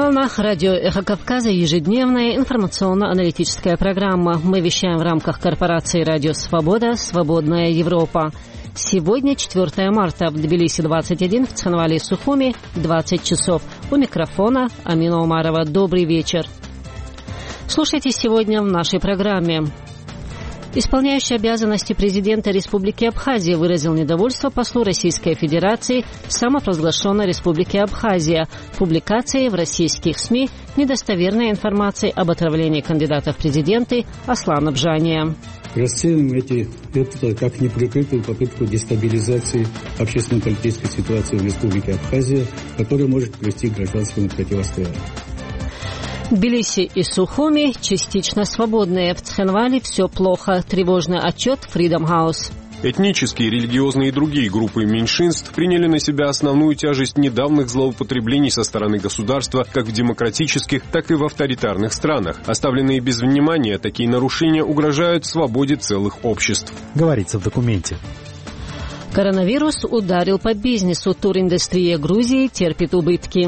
На волнах радио «Эхо Кавказа» ежедневная информационно-аналитическая программа. Мы вещаем в рамках корпорации «Радио Свобода. Свободная Европа». Сегодня 4 марта. В Тбилиси 21, в Цхинвале и Сухуми 20 часов. У микрофона Амина Умарова. Добрый вечер. Слушайте сегодня в нашей программе. Исполняющий обязанности президента Республики Абхазия выразил недовольство послу Российской Федерации самопровозглашенной Республики Абхазия публикацией в российских СМИ недостоверной информации об отравлении кандидата в президенты Аслана Бжания. Расцениваем это как неприкрытую попытку дестабилизации общественно-политической ситуации в Республике Абхазия, которая может привести к гражданскому противостоянию. Тбилиси и Сухуми частично свободные. В Цхинвале все плохо. Тревожный отчет Freedom House. Этнические, религиозные и другие группы меньшинств приняли на себя основную тяжесть недавних злоупотреблений со стороны государства как в демократических, так и в авторитарных странах. Оставленные без внимания, такие нарушения угрожают свободе целых обществ. Говорится в документе. Коронавирус ударил по бизнесу. Туриндустрия Грузии терпит убытки.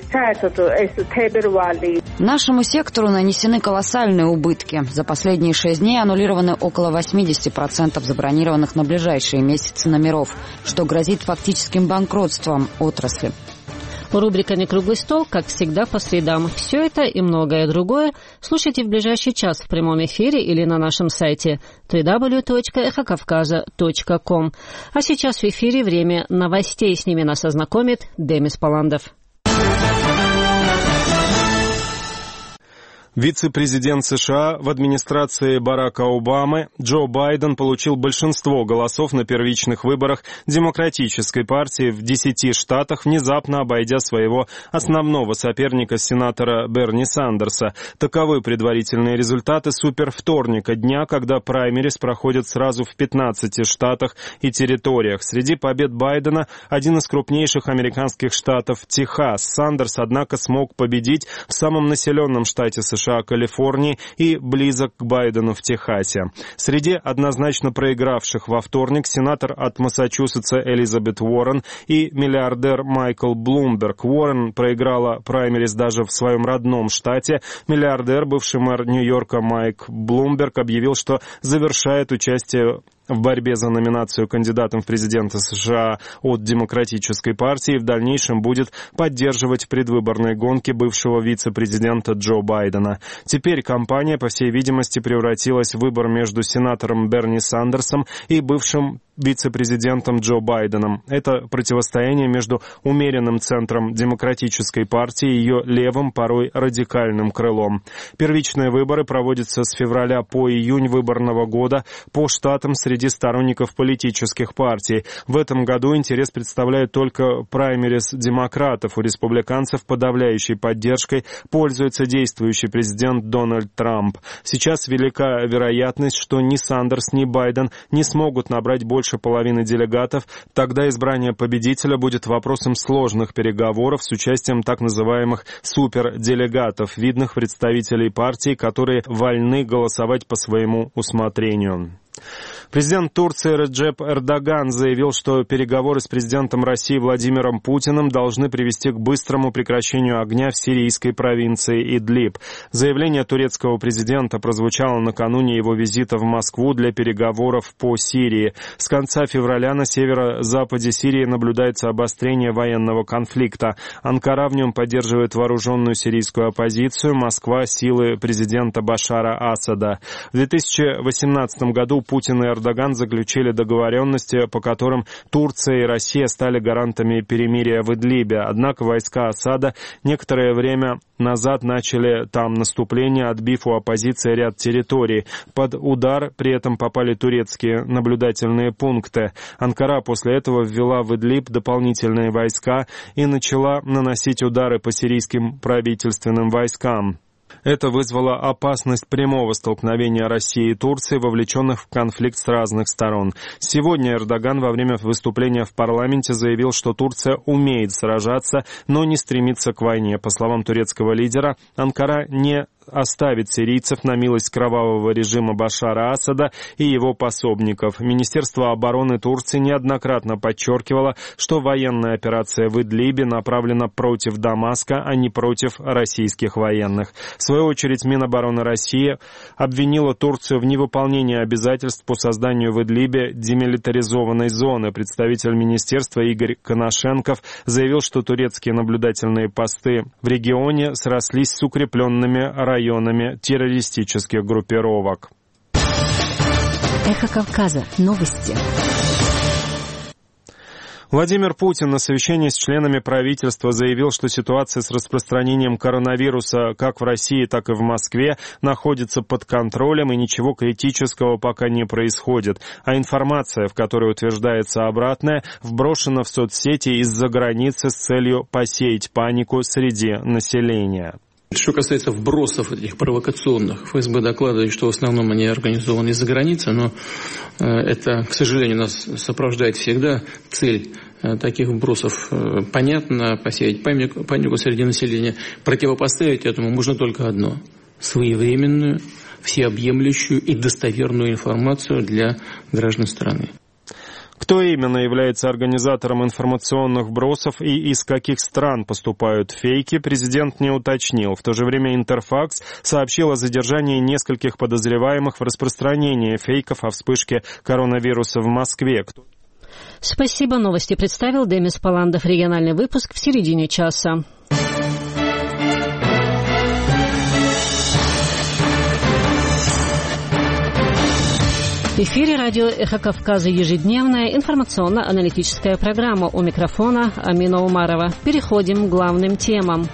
Нашему сектору нанесены колоссальные убытки. За последние 6 дней аннулированы около 80% забронированных на ближайшие месяцы номеров, что грозит фактическим банкротством отрасли. Рубрика «Некруглый стол», как всегда, по средам. Все это и многое другое слушайте в ближайший час в прямом эфире или на нашем сайте www.эхокавказа.com. А сейчас в эфире время новостей. С ними нас ознакомит Демис Паландов. Вице-президент США в администрации Барака Обамы Джо Байден получил большинство голосов на первичных выборах Демократической партии в 10 штатах, внезапно обойдя своего основного соперника, сенатора Берни Сандерса. Таковы предварительные результаты супервторника дня, когда праймерис проходят сразу в 15 штатах и территориях. Среди побед Байдена один из крупнейших американских штатов — Техас. Сандерс, однако, смог победить в самом населенном штате США, Калифорнии, и близок к Байдену в Техасе. Среди однозначно проигравших во вторник сенатор от Массачусетса Элизабет Уоррен и миллиардер Майкл Блумберг. Уоррен проиграла праймерис даже в своем родном штате. Миллиардер, бывший мэр Нью-Йорка Майк Блумберг, объявил, что завершает участие в борьбе за номинацию кандидатом в президенты США от Демократической партии и в дальнейшем будет поддерживать предвыборные гонки бывшего вице-президента Джо Байдена. Теперь кампания, по всей видимости, превратилась в выбор между сенатором Берни Сандерсом и бывшим вице-президентом Джо Байденом. Это противостояние между умеренным центром Демократической партии и ее левым, порой радикальным крылом. Первичные выборы проводятся с февраля по июнь выборного года по штатам среди сторонников политических партий. В этом году интерес представляет только праймерис демократов. У республиканцев подавляющей поддержкой пользуется действующий президент Дональд Трамп. Сейчас велика вероятность, что ни Сандерс, ни Байден не смогут набрать больше половины делегатов. Тогда избрание победителя будет вопросом сложных переговоров с участием так называемых суперделегатов, видных представителей партий, которые вольны голосовать по своему усмотрению. Президент Турции Реджеп Эрдоган заявил, что переговоры с президентом России Владимиром Путиным должны привести к быстрому прекращению огня в сирийской провинции Идлиб. Заявление турецкого президента прозвучало накануне его визита в Москву для переговоров по Сирии. С конца февраля на северо-западе Сирии наблюдается обострение военного конфликта. Анкара в нем поддерживает вооруженную сирийскую оппозицию, Москва — силы президента Башара Асада. В 2018 году Путин и Эрдоган заключили договоренности, по которым Турция и Россия стали гарантами перемирия в Идлибе. Однако войска Асада некоторое время назад начали там наступление, отбив у оппозиции ряд территорий. Под удар при этом попали турецкие наблюдательные пункты. Анкара после этого ввела в Идлиб дополнительные войска и начала наносить удары по сирийским правительственным войскам. Это вызвало опасность прямого столкновения России и Турции, вовлеченных в конфликт с разных сторон. Сегодня Эрдоган во время выступления в парламенте заявил, что Турция умеет сражаться, но не стремится к войне. По словам турецкого лидера, Анкара не оставить сирийцев на милость кровавого режима Башара Асада и его пособников. Министерство обороны Турции неоднократно подчеркивало, что военная операция в Идлибе направлена против Дамаска, а не против российских военных. В свою очередь, Минобороны России обвинила Турцию в невыполнении обязательств по созданию в Идлибе демилитаризованной зоны. Представитель министерства Игорь Коношенков заявил, что турецкие наблюдательные посты в регионе срослись с укрепленными районами террористических группировок. Эхо Кавказа. Новости. Владимир Путин на совещании с членами правительства заявил, что ситуация с распространением коронавируса как в России, так и в Москве находится под контролем и ничего критического пока не происходит. А информация, в которой утверждается обратное, вброшена в соцсети из-за границы с целью посеять панику среди населения. Что касается вбросов этих провокационных, ФСБ докладывает, что в основном они организованы из-за границы, но это, к сожалению, нас сопровождает всегда. Цель таких вбросов понятна: посеять панику среди населения. Противопоставить этому можно только одно: своевременную, всеобъемлющую и достоверную информацию для граждан страны. Кто именно является организатором информационных вбросов и из каких стран поступают фейки, президент не уточнил. В то же время Интерфакс сообщил о задержании нескольких подозреваемых в распространении фейков о вспышке коронавируса в Москве. Спасибо. Новости представил Демис Паландов. Региональный выпуск в середине часа. В эфире радио «Эхо Кавказа» ежедневная информационно-аналитическая программа. У микрофона Амина Умарова. Переходим к главным темам.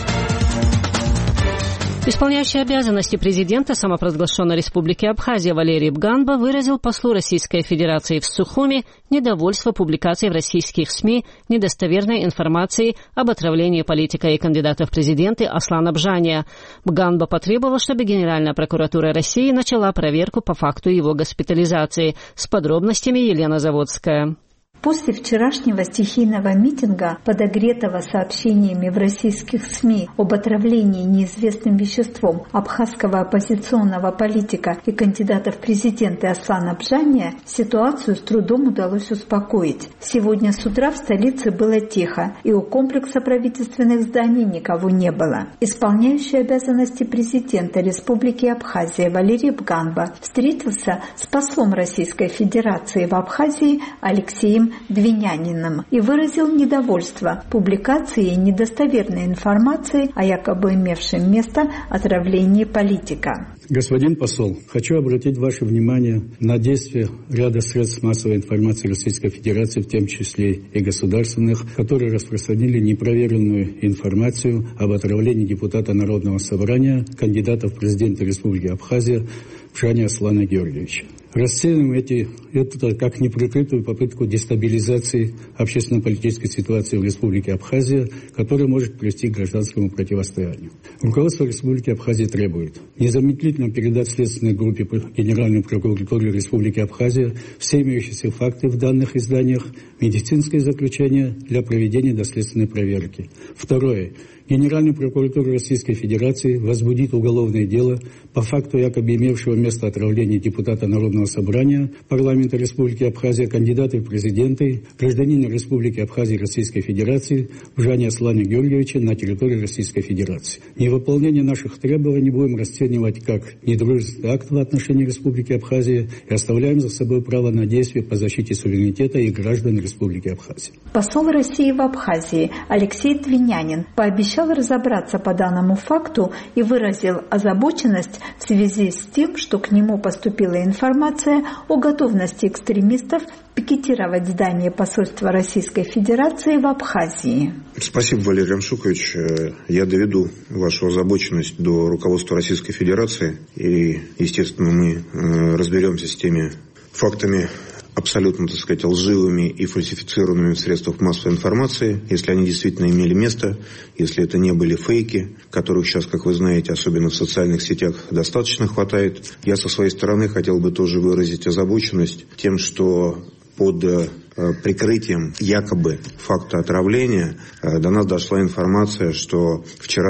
Исполняющий обязанности президента самопровозглашенной Республики Абхазия Валерий Бганба выразил послу Российской Федерации в Сухуми недовольство публикацией в российских СМИ недостоверной информации об отравлении политика и кандидата в президенты Аслана Бжания. Бганба потребовал, чтобы Генеральная прокуратура России начала проверку по факту его госпитализации. С подробностями Елена Заводская. После вчерашнего стихийного митинга, подогретого сообщениями в российских СМИ об отравлении неизвестным веществом абхазского оппозиционного политика и кандидата в президенты Аслана Бжания, ситуацию с трудом удалось успокоить. Сегодня с утра в столице было тихо, и у комплекса правительственных зданий никого не было. Исполняющий обязанности президента Республики Абхазия Валерий Бганба встретился с послом Российской Федерации в Абхазии Алексеем Двиняниным и выразил недовольство публикацией недостоверной информации о якобы имевшем место отравлении политика. Господин посол, хочу обратить ваше внимание на действия ряда средств массовой информации Российской Федерации, в том числе и государственных, которые распространили непроверенную информацию об отравлении депутата Народного собрания, кандидата в президенты Республики Абхазия Бжания Аслана Георгиевича. Расцениваем это как неприкрытую попытку дестабилизации общественно-политической ситуации в Республике Абхазия, которая может привести к гражданскому противостоянию. Руководство Республики Абхазия требует незамедлительно передать следственной группе Генеральной прокуратуры Республики Абхазия все имеющиеся факты в данных изданиях, медицинское заключение для проведения доследственной проверки. Второе. Генеральная прокуратура Российской Федерации возбудит уголовное дело по факту якобы имевшего место отравления депутата Народного собрания парламента Республики Абхазия, кандидата в президенты, гражданина Республики Абхазия Российской Федерации Бжания Аслана Георгиевича на территории Российской Федерации. Невыполнение наших требований будем расценивать как недружественный акт в отношении Республики Абхазия и оставляем за собой право на действие по защите суверенитета и граждан Республики Абхазия. Посол России в Абхазии Алексей Двинянин пообещал разобраться по данному факту и выразил озабоченность в связи с тем, что к нему поступила информация о готовности экстремистов пикетировать здание посольства Российской Федерации в Абхазии. Спасибо, Валерий Амшукович. Я доведу вашу озабоченность до руководства Российской Федерации. И, естественно, мы разберемся с теми фактами, абсолютно, так сказать, лживыми и фальсифицированными в средствах массовой информации, если они действительно имели место, если это не были фейки, которых сейчас, как вы знаете, особенно в социальных сетях, достаточно хватает. Я со своей стороны хотел бы тоже выразить озабоченность тем, что под прикрытием якобы факта отравления до нас дошла информация, что вчера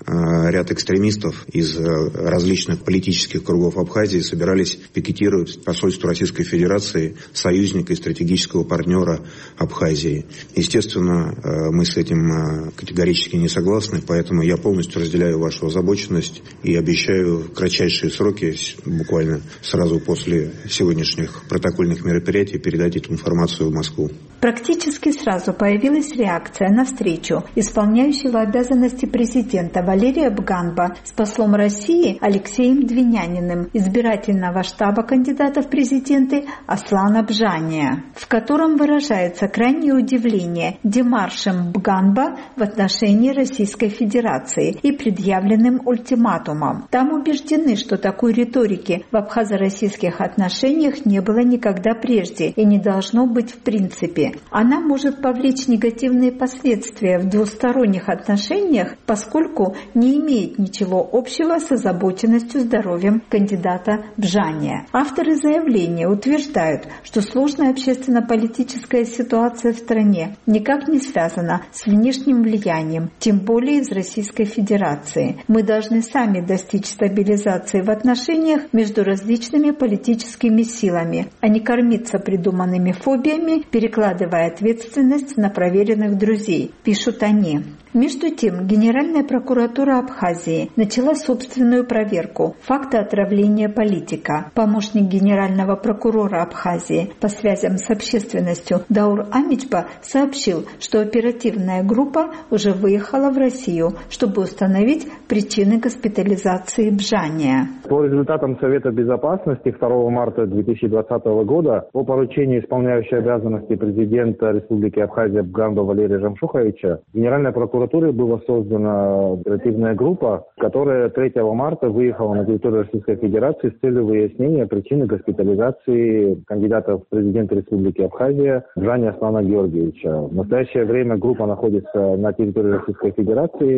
ряд экстремистов из различных политических кругов Абхазии собирались пикетировать посольство Российской Федерации, союзника и стратегического партнера Абхазии. Естественно, мы с этим категорически не согласны, поэтому я полностью разделяю вашу озабоченность и обещаю в кратчайшие сроки, буквально сразу после сегодняшних протокольных мероприятий, передать эту информацию в Москву. Практически сразу появилась реакция на встречу исполняющего обязанности президента Валерия Бганба с послом России Алексеем Двиняниным, избирательного штаба кандидата в президенты Аслана Бжания, в котором выражается крайнее удивление демаршем Бганба в отношении Российской Федерации и предъявленным ультиматумом. Там убеждены, что такой риторики в абхазо-российских отношениях не было никогда прежде и не должно быть в принципе. Она может повлечь негативные последствия в двусторонних отношениях, поскольку не имеет ничего общего с озабоченностью здоровьем кандидата Бжания. Авторы заявления утверждают, что сложная общественно-политическая ситуация в стране никак не связана с внешним влиянием, тем более из Российской Федерации. Мы должны сами достичь стабилизации в отношениях между различными политическими силами, а не кормиться придуманными фобиями, перекладывая ответственность на проверенных друзей, пишут они. Между тем, Генеральная прокуратура Абхазии начала собственную проверку факта отравления политика. Помощник генерального прокурора Абхазии по связям с общественностью Даур Амичба сообщил, что оперативная группа уже выехала в Россию, чтобы установить причины госпитализации Бжания. По результатам Совета Безопасности 2 марта 2020 года по поручению исполняющего обязанности президента Республики Абхазия Бганба Валерия Жамшуховича Генеральная прокуратура была создана оперативная группа, которая 3 марта выехала на территорию Российской Федерации с целью выяснения причины госпитализации кандидата в президенты Республики Абхазия Бжания Аслана Георгиевича. В настоящее время группа находится на территории Российской Федерации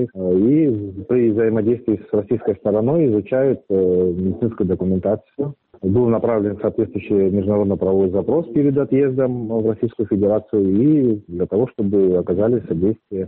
и при взаимодействии с российской стороной изучают медицинскую документацию. Был направлен соответствующий международно-правовой запрос перед отъездом в Российскую Федерацию и для того, чтобы оказали содействие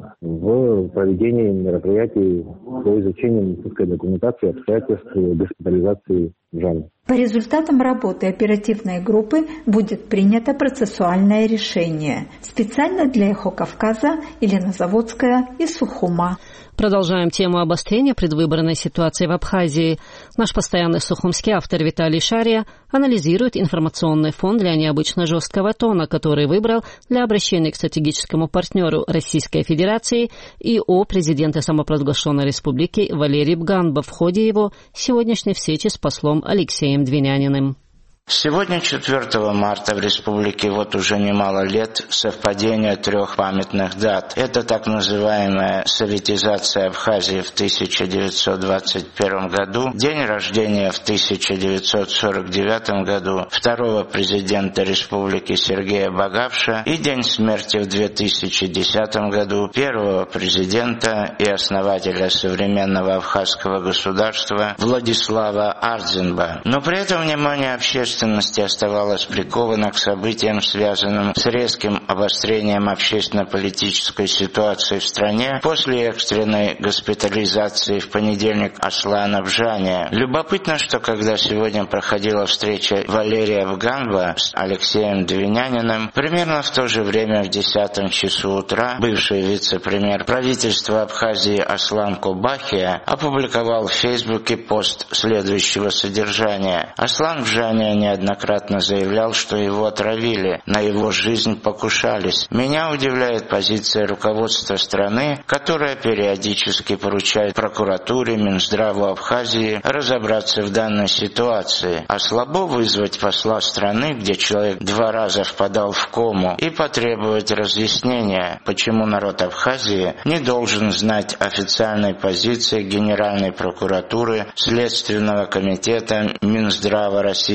в проведении мероприятий по изучению медицинской документации, обстоятельств госпитализации Бжания. По результатам работы оперативной группы будет принято процессуальное решение. Специально для «Эхо Кавказа» Елена Заводская из Сухума. Продолжаем тему обострения предвыборной ситуации в Абхазии. Наш постоянный сухумский автор Виталий Шария анализирует информационный фон для необычно жесткого тона, который выбрал для обращения к стратегическому партнеру Российской Федерации и президента самопровозглашенной республики Валерий Бганба в ходе его сегодняшней встречи с послом Алексеем Двиняниным. Сегодня, 4 марта, в республике уже немало лет совпадения 3 памятных дат. Это так называемая советизация Абхазии в 1921 году, день рождения в 1949 году второго президента республики Сергея Багавша и день смерти в 2010 году первого президента и основателя современного абхазского государства Владислава Ардзинба. Но при этом внимание общественности оставалось приковано к событиям, связанным с резким обострением общественно-политической ситуации в стране после экстренной госпитализации в понедельник Аслана Бжания. Любопытно, что когда сегодня проходила встреча Валерия Бганба с Алексеем Двиняниным, примерно в то же время в 10 часу утра бывший вице-премьер правительства Абхазии Аслан Кобахия опубликовал в Фейсбуке пост следующего содержания. Аслан Бжания неоднократно заявлял, что его отравили, на его жизнь покушались. Меня удивляет позиция руководства страны, которая периодически поручает прокуратуре, Минздраву Абхазии разобраться в данной ситуации. А слабо вызвать посла страны, где человек 2 раза впадал в кому, и потребовать разъяснения, почему народ Абхазии не должен знать официальной позиции Генеральной прокуратуры, Следственного комитета Минздрава Российской Федерации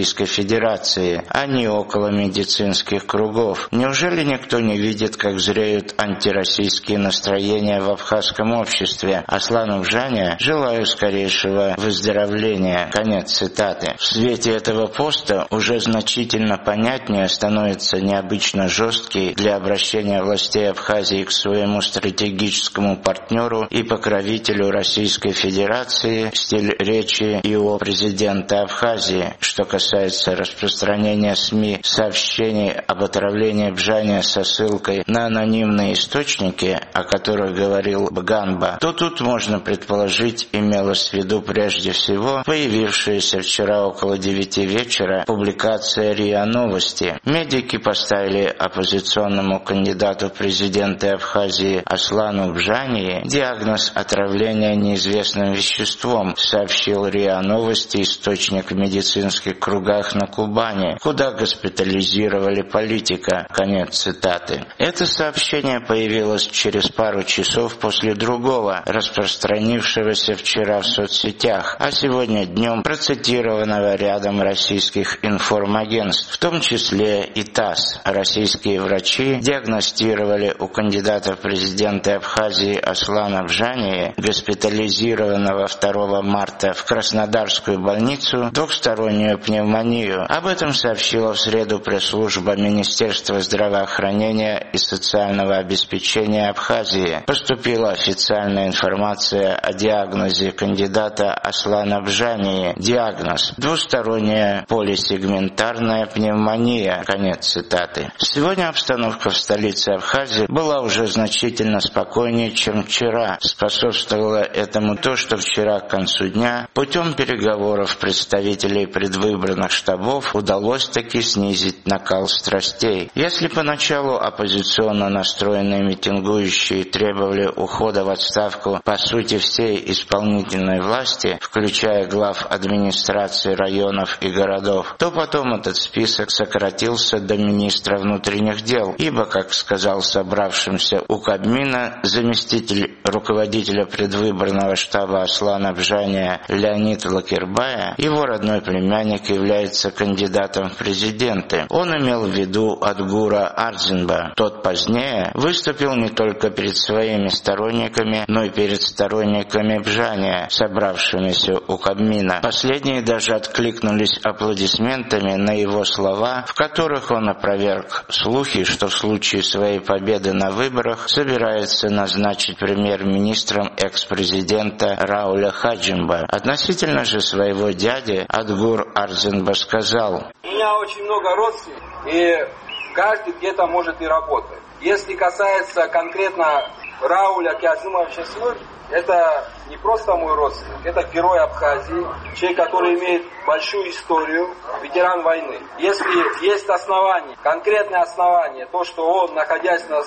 Федерации, а не около медицинских кругов. Неужели никто не видит, как зреют антироссийские настроения в абхазском обществе? Аслану Бжане желаю скорейшего выздоровления. Конец цитаты. В свете этого поста уже значительно понятнее становится необычно жесткий для обращения властей Абхазии к своему стратегическому партнеру и покровителю Российской Федерации стиль речи его президента Абхазии. Что касается распространения СМИ сообщений об отравлении Бжане со ссылкой на анонимные источники, о которых говорил Бганба, то тут можно предположить, имелось в виду прежде всего появившаяся вчера около 9 вечера публикация РИА Новости. Медики поставили оппозиционному кандидату в президенты Абхазии Аслану Бжане диагноз отравления неизвестным веществом, сообщил РИА Новости источник в медицинских кругах на Кубани, куда госпитализировали политика. Конец цитаты. Это сообщение появилось через пару часов после другого, распространившегося вчера в соцсетях, а сегодня днем процитированного рядом российских информагентств, в том числе и ТАСС. Российские врачи диагностировали у кандидата в президенты Абхазии Аслана Бжане, госпитализированного 2 марта в Краснодарскую больницу, двухстороннюю пневмонию. Об этом сообщила в среду пресс-служба Министерства здравоохранения и социального обеспечения Абхазии. Поступила официальная информация о диагнозе кандидата Аслана Бжане. Диагноз: двусторонняя полисегментарная пневмония. Конец цитаты. Сегодня обстановка в столице Абхазии была уже значительно спокойнее, чем вчера. Способствовало этому то, что вчера к концу дня путем переговоров представителей предвыборных штабов удалось таки снизить накал страстей. Если поначалу оппозиционно настроенные митингующие требовали ухода в отставку по сути всей исполнительной власти, включая глав администрации районов и городов, то потом этот список сократился до министра внутренних дел, ибо, как сказал собравшимся у Кабмина заместитель руководителя предвыборного штаба Аслана Бжане Леонид Лакербая, его родной племянник является кандидатом в президенты. Он имел в виду Адгура Арзинба. Тот позднее выступил не только перед своими сторонниками, но и перед сторонниками Бжане, собравшимися у Кабмина. Последние даже откликнулись аплодисментами на его слова, в которых он опроверг слухи, что в случае своей победы на выборах собирается назначить премьер-министром экс-президента Рауля Хаджимба. Относительно же своего дяди Адгур Арзинба сказал: «У меня очень много родственников, и каждый где-то может и работать. Если касается конкретно Рауля Кязымовича Смыр, это не просто мой родственник, это герой Абхазии, человек, который имеет большую историю, ветеран войны. Если есть основания, конкретные основания, то, что он, находясь на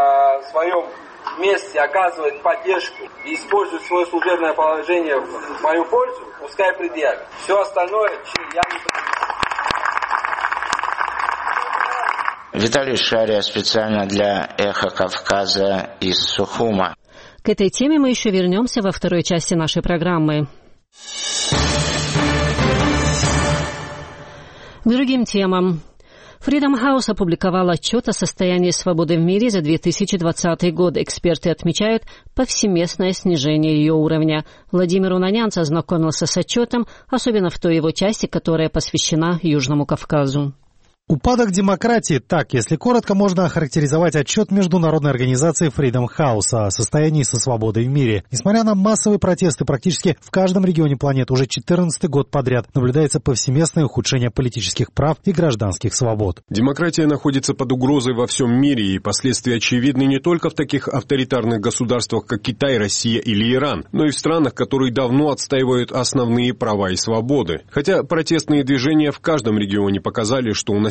своем месте, оказывает поддержку и использует свое служебное положение в мою пользу, пускай предъявит. Все остальное я не предъявляю». Виталий Шария специально для «Эхо Кавказа» из Сухума. К этой теме мы еще вернемся во второй части нашей программы. К другим темам. Freedom House опубликовал отчет о состоянии свободы в мире за 2020 год. Эксперты отмечают повсеместное снижение ее уровня. Владимир Унанянц ознакомился с отчетом, особенно в той его части, которая посвящена Южному Кавказу. Упадок демократии, так, если коротко, можно охарактеризовать отчет международной организации Freedom House о состоянии со свободой в мире. Несмотря на массовые протесты практически в каждом регионе планеты, уже 14-й год подряд наблюдается повсеместное ухудшение политических прав и гражданских свобод. Демократия находится под угрозой во всем мире, и последствия очевидны не только в таких авторитарных государствах, как Китай, Россия или Иран, но и в странах, которые давно отстаивают основные права и свободы. Хотя протестные движения в каждом регионе показали, что у населения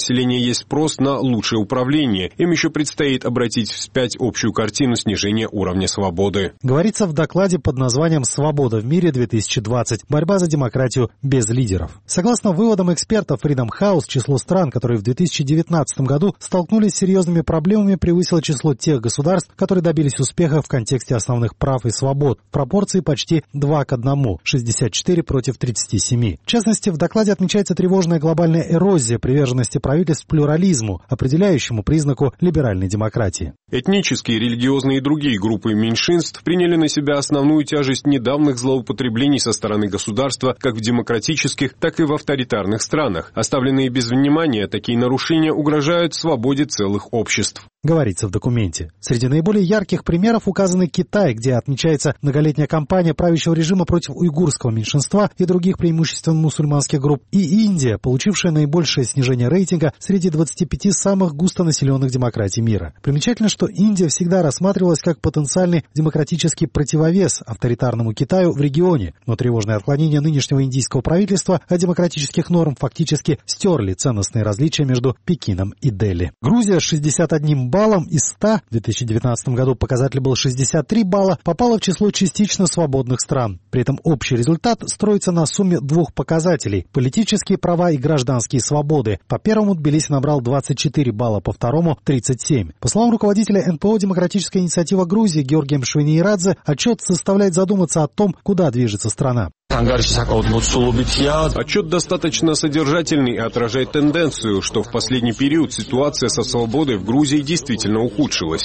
населения есть спрос на лучшее управление. Им еще предстоит обратить вспять общую картину снижения уровня свободы. Говорится в докладе под названием «Свобода в мире 2020. Борьба за демократию без лидеров». Согласно выводам экспертов Freedom House, число стран, которые в 2019 году столкнулись с серьезными проблемами, превысило число тех государств, которые добились успеха в контексте основных прав и свобод в пропорции почти 2 к 1, 64 против 37. В частности, в докладе отмечается тревожная глобальная эрозия приверженности правительств плюрализму, определяющему признаку либеральной демократии. Этнические, религиозные и другие группы меньшинств приняли на себя основную тяжесть недавних злоупотреблений со стороны государства как в демократических, так и в авторитарных странах. Оставленные без внимания, такие нарушения угрожают свободе целых обществ. Говорится в документе. Среди наиболее ярких примеров указаны Китай, где отмечается многолетняя кампания правящего режима против уйгурского меньшинства и других преимущественно мусульманских групп, и Индия, получившая наибольшее снижение рейтинга среди 25 самых густонаселенных демократий мира. Примечательно, что Индия всегда рассматривалась как потенциальный демократический противовес авторитарному Китаю в регионе, но тревожные отклонения нынешнего индийского правительства от демократических норм фактически стерли ценностные различия между Пекином и Дели. Грузия с 61 баллом из 100, в 2019 году показатель был 63 балла, попала в число частично свободных стран. При этом общий результат строится на сумме двух показателей – политические права и гражданские свободы. По первому Тбилиси набрал 24 балла, по второму – 37. По словам руководителя НПО «Демократическая инициатива Грузии» Георгия Мшвинирадзе, отчет заставляет задуматься о том, куда движется страна. Отчет достаточно содержательный и отражает тенденцию, что в последний период ситуация со свободой в Грузии действительно ухудшилась.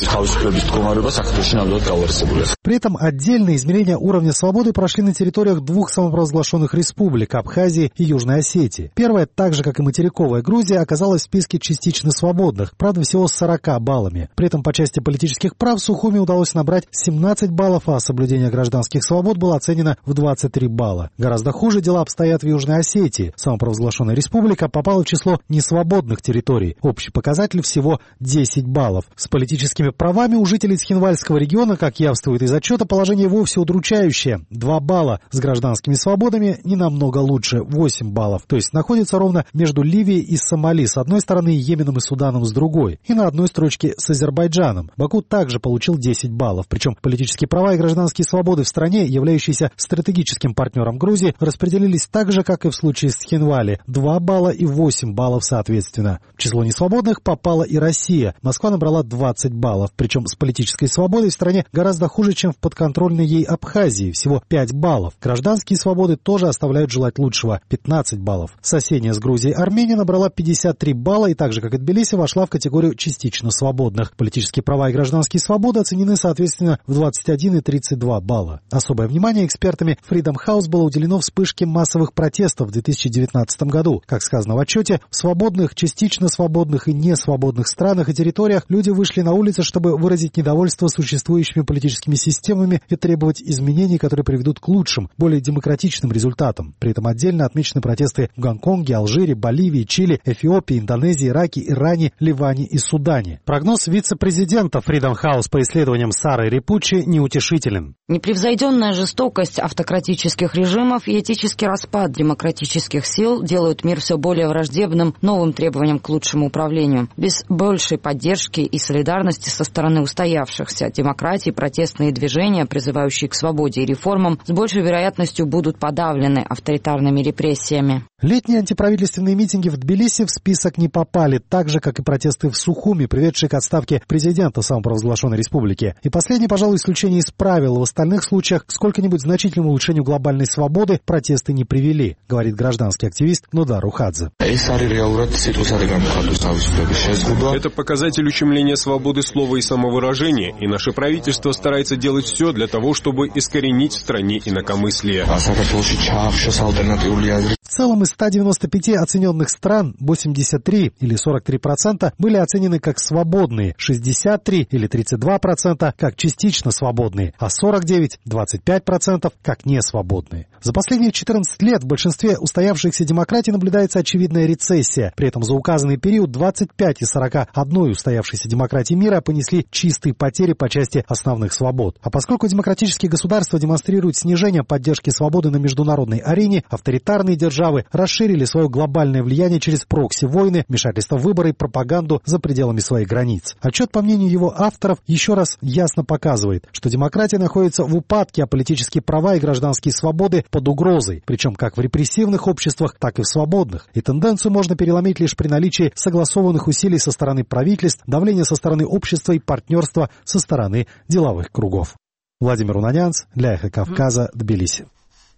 При этом отдельные измерения уровня свободы прошли на территориях двух самопровозглашенных республик – Абхазии и Южной Осетии. Первая, так же как и материковая Грузия, оказалась в списке частично свободных, правда всего с 40 баллами. При этом по части политических прав Сухуми удалось набрать 17 баллов, а соблюдение гражданских свобод было оценено в 23 балла. Гораздо хуже дела обстоят в Южной Осетии. Самопровозглашенная республика попала в число несвободных территорий. Общий показатель всего 10 баллов. С политическими правами у жителей Цхинвальского региона, как явствует из отчета, положение вовсе удручающее. 2 балла. С гражданскими свободами не намного лучше. 8 баллов. То есть находится ровно между Ливией и Сомали с одной стороны и Йеменом и Суданом с другой. И на одной строчке с Азербайджаном. Баку также получил 10 баллов. Причем политические права и гражданские свободы в стране, являющиеся стратегическим партнером Грузии, распределились так же, как и в случае с Цхинвали. 2 балла и 8 баллов соответственно. В число несвободных попала и Россия. Москва набрала 20 баллов. Причем с политической свободой в стране гораздо хуже, чем в подконтрольной ей Абхазии. Всего 5 баллов. Гражданские свободы тоже оставляют желать лучшего. 15 баллов. Соседняя с Грузией Армения набрала 53 балла и так же, как и Тбилиси, вошла в категорию частично свободных. Политические права и гражданские свободы оценены соответственно в 21 и 32 балла. Особое внимание экспертами Freedom House было уделено вспышке массовых протестов в 2019 году. Как сказано в отчете, в свободных, частично свободных и несвободных странах и территориях люди вышли на улицы, чтобы выразить недовольство существующими политическими системами и требовать изменений, которые приведут к лучшим, более демократичным результатам. При этом отдельно отмечены протесты в Гонконге, Алжире, Боливии, Чили, Эфиопии, Индонезии, Ираке, Иране, Ливане и Судане. Прогноз вице-президента Freedom House по исследованиям Сары Рипуччи неутешителен. Непревзойденная жестокость автократических режимов и этический распад демократических сил делают мир все более враждебным новым требованиям к лучшему управлению. Без большей поддержки и солидарности со стороны устоявшихся демократий протестные движения, призывающие к свободе и реформам, с большей вероятностью будут подавлены авторитарными репрессиями. Летние антиправительственные митинги в Тбилиси в список не попали, так же, как и протесты в Сухуми, приведшие к отставке президента самопровозглашенной республики. И последнее, пожалуй, исключение из правил. В остальных случаях к сколько-нибудь значительному улучшению глобальной свободы протесты не привели, говорит гражданский активист Нодар Ухадзе. Это показатель ущемления свободы слова и самовыражения, и наше правительство старается делать все для того, чтобы искоренить в стране инакомыслие. В целом из 195 оцененных стран 83 или 43% были оценены как свободные, 63 или 32% как частично свободные, а 49, 25% как несвободные. За последние 14 лет в большинстве устоявшихся демократий наблюдается очевидная рецессия. При этом за указанный период 25 из 41 устоявшейся демократии мира понесли чистые потери по части основных свобод. А поскольку демократические государства демонстрируют снижение снижения поддержки свободы на международной арене авторитарные державы расширили свое глобальное влияние через прокси-войны, вмешательство в выборы и пропаганду за пределами своих границ. Отчет, по мнению его авторов, еще раз ясно показывает, что демократия находится в упадке, а политические права и гражданские свободы под угрозой, причем как в репрессивных обществах, так и в свободных. И тенденцию можно переломить лишь при наличии согласованных усилий со стороны правительств, давления со стороны общества и партнерства со стороны деловых кругов. Владимир Унанянц для «Эхо Кавказа», Тбилиси.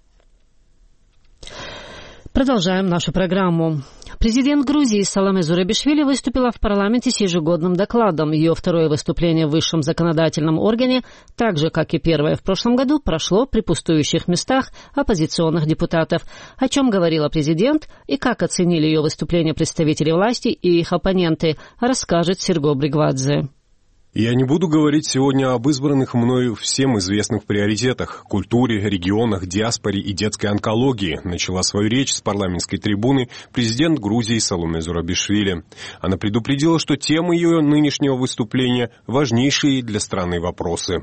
Продолжаем нашу программу. Президент Грузии Саломе Зурабишвили выступила в парламенте с ежегодным докладом. Ее второе выступление в высшем законодательном органе, так же, как и первое в прошлом году, прошло при пустующих местах оппозиционных депутатов. О чем говорила президент и как оценили ее выступление представители власти и их оппоненты, расскажет Серго Бригвадзе. Я не буду говорить сегодня об избранных мною всем известных приоритетах – культуре, регионах, диаспоре и детской онкологии. Начала свою речь с парламентской трибуны президент Грузии Саломе Зурабишвили. Она предупредила, что темы ее нынешнего выступления – важнейшие для страны вопросы.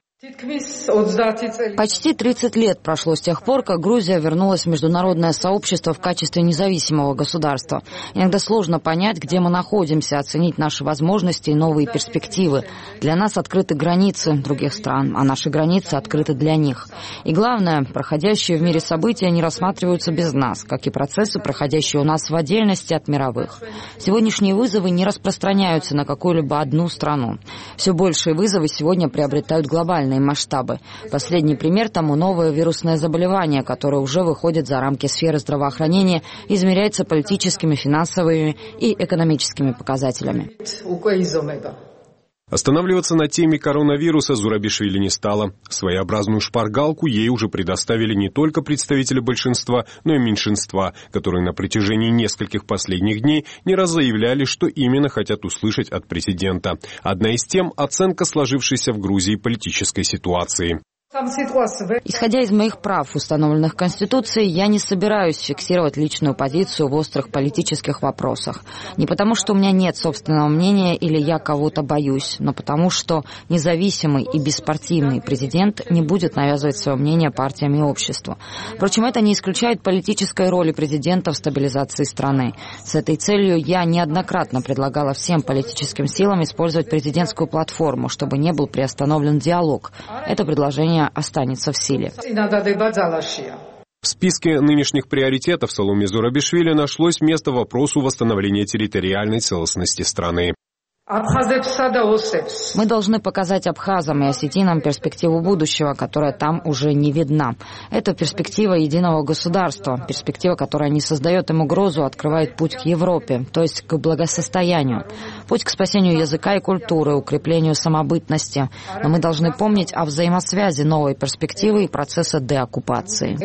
Почти 30 лет прошло с тех пор, как Грузия вернулась в международное сообщество в качестве независимого государства. Иногда сложно понять, где мы находимся, оценить наши возможности и новые перспективы. Для нас открыты границы других стран, а наши границы открыты для них. И главное, проходящие в мире события не рассматриваются без нас, как и процессы, проходящие у нас в отдельности от мировых. Сегодняшние вызовы не распространяются на какую-либо одну страну. Все большие вызовы сегодня приобретают глобальные масштабы. Последний пример тому новое вирусное заболевание, которое уже выходит за рамки сферы здравоохранения и измеряется политическими, финансовыми и экономическими показателями. Останавливаться на теме коронавируса Зурабишвили не стала. Своеобразную шпаргалку ей уже предоставили не только представители большинства, но и меньшинства, которые на протяжении нескольких последних дней не раз заявляли, что именно хотят услышать от президента. Одна из тем – оценка сложившейся в Грузии политической ситуации. Исходя из моих прав, установленных Конституцией, я не собираюсь фиксировать личную позицию в острых политических вопросах. Не потому, что у меня нет собственного мнения или я кого-то боюсь, но потому, что независимый и беспартийный президент не будет навязывать свое мнение партиям и обществу. Впрочем, это не исключает политической роли президента в стабилизации страны. С этой целью я неоднократно предлагала всем политическим силам использовать президентскую платформу, чтобы не был приостановлен диалог. Это предложение останется в силе. В списке нынешних приоритетов Саломе Зурабишвили нашлось место вопросу восстановления территориальной целостности страны. Мы должны показать абхазам и осетинам перспективу будущего, которая там уже не видна. Это перспектива единого государства, перспектива, которая не создает им угрозу, открывает путь к Европе, то есть к благосостоянию, путь к спасению языка и культуры, укреплению самобытности. Но мы должны помнить о взаимосвязи новой перспективы и процесса деоккупации.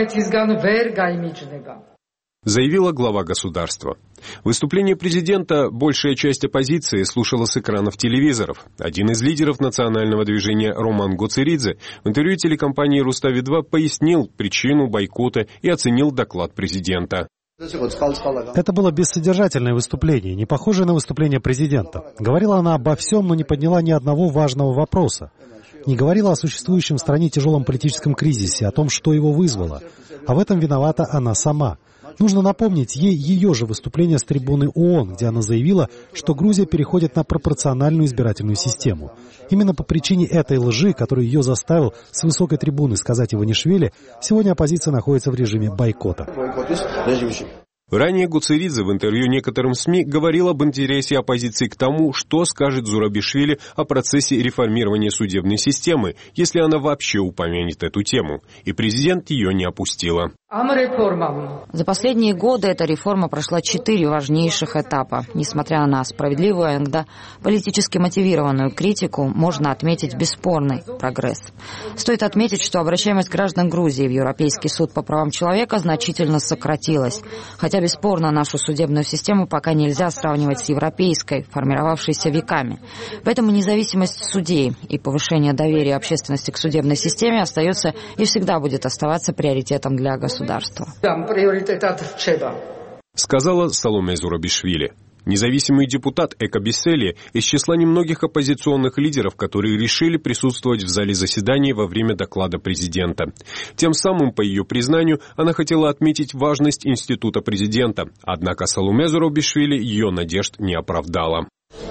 Заявила глава государства. Выступление президента большая часть оппозиции слушала с экранов телевизоров. Один из лидеров национального движения Роман Гоцеридзе в интервью телекомпании «Рустави-2» пояснил причину бойкота и оценил доклад президента. Это было бессодержательное выступление, не похожее на выступление президента. Говорила она обо всем, но не подняла ни одного важного вопроса. Не говорила о существующем в стране тяжелом политическом кризисе, о том, что его вызвало. А в этом виновата она сама. Нужно напомнить ей ее же выступление с трибуны ООН, где она заявила, что Грузия переходит на пропорциональную избирательную систему. Именно по причине этой лжи, которую ее заставил с высокой трибуны сказать Иванишвили, сегодня оппозиция находится в режиме бойкота. Ранее Гоцеридзе в интервью некоторым СМИ говорил об интересе оппозиции к тому, что скажет Зурабишвили о процессе реформирования судебной системы, если она вообще упомянет эту тему. И президент ее не опустила. За последние годы эта реформа прошла 4 важнейших этапа. Несмотря на справедливую, а иногда политически мотивированную критику, можно отметить бесспорный прогресс. Стоит отметить, что обращаемость граждан Грузии в Европейский суд по правам человека значительно сократилась. Хотя бесспорно нашу судебную систему пока нельзя сравнивать с европейской, формировавшейся веками. Поэтому независимость судей и повышение доверия общественности к судебной системе остается и всегда будет оставаться приоритетом для государства. Сказала Саломе Зурабишвили. Независимый депутат Эко Бесселия из числа немногих оппозиционных лидеров, которые решили присутствовать в зале заседаний во время доклада президента. Тем самым, по ее признанию, она хотела отметить важность института президента. Однако Саломе Зурабишвили ее надежд не оправдала.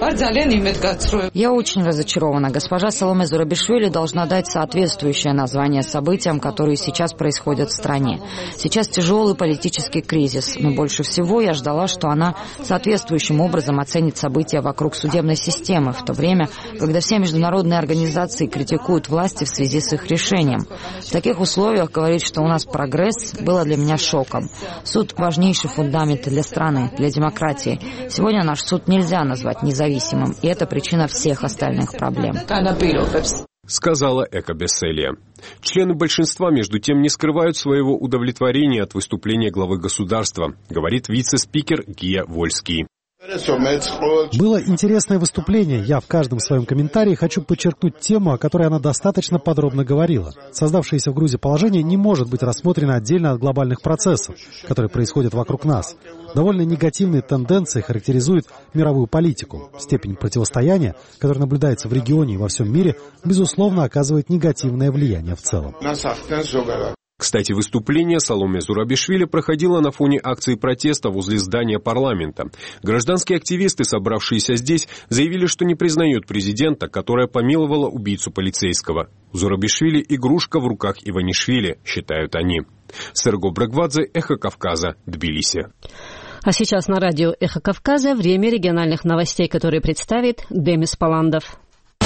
Я очень разочарована. Госпожа Саломе Зурабишвили должна дать соответствующее название событиям, которые сейчас происходят в стране. Сейчас тяжелый политический кризис, но больше всего я ждала, что она соответствующим образом оценит события вокруг судебной системы, в то время, когда все международные организации критикуют власти в связи с их решением. В таких условиях говорить, что у нас прогресс, было для меня шоком. Суд – важнейший фундамент для страны, для демократии. Сегодня наш суд нельзя назвать независимым, и это причина всех остальных проблем. Сказала Эко Бесселия. Члены большинства, между тем, не скрывают своего удовлетворения от выступления главы государства, говорит вице-спикер Гия Вольский. Было интересное выступление. Я в каждом своем комментарии хочу подчеркнуть тему, о которой она достаточно подробно говорила. Создавшееся в Грузии положение не может быть рассмотрено отдельно от глобальных процессов, которые происходят вокруг нас. Довольно негативные тенденции характеризуют мировую политику. Степень противостояния, которая наблюдается в регионе и во всем мире, безусловно, оказывает негативное влияние в целом. Кстати, выступление Саломе Зурабишвили проходило на фоне акции протеста возле здания парламента. Гражданские активисты, собравшиеся здесь, заявили, что не признают президента, которая помиловала убийцу полицейского. Зурабишвили – игрушка в руках Иванишвили, считают они. Серго Брагвадзе, Эхо Кавказа, Тбилиси. А сейчас на радио «Эхо Кавказа» время региональных новостей, которые представит Демис Паландов.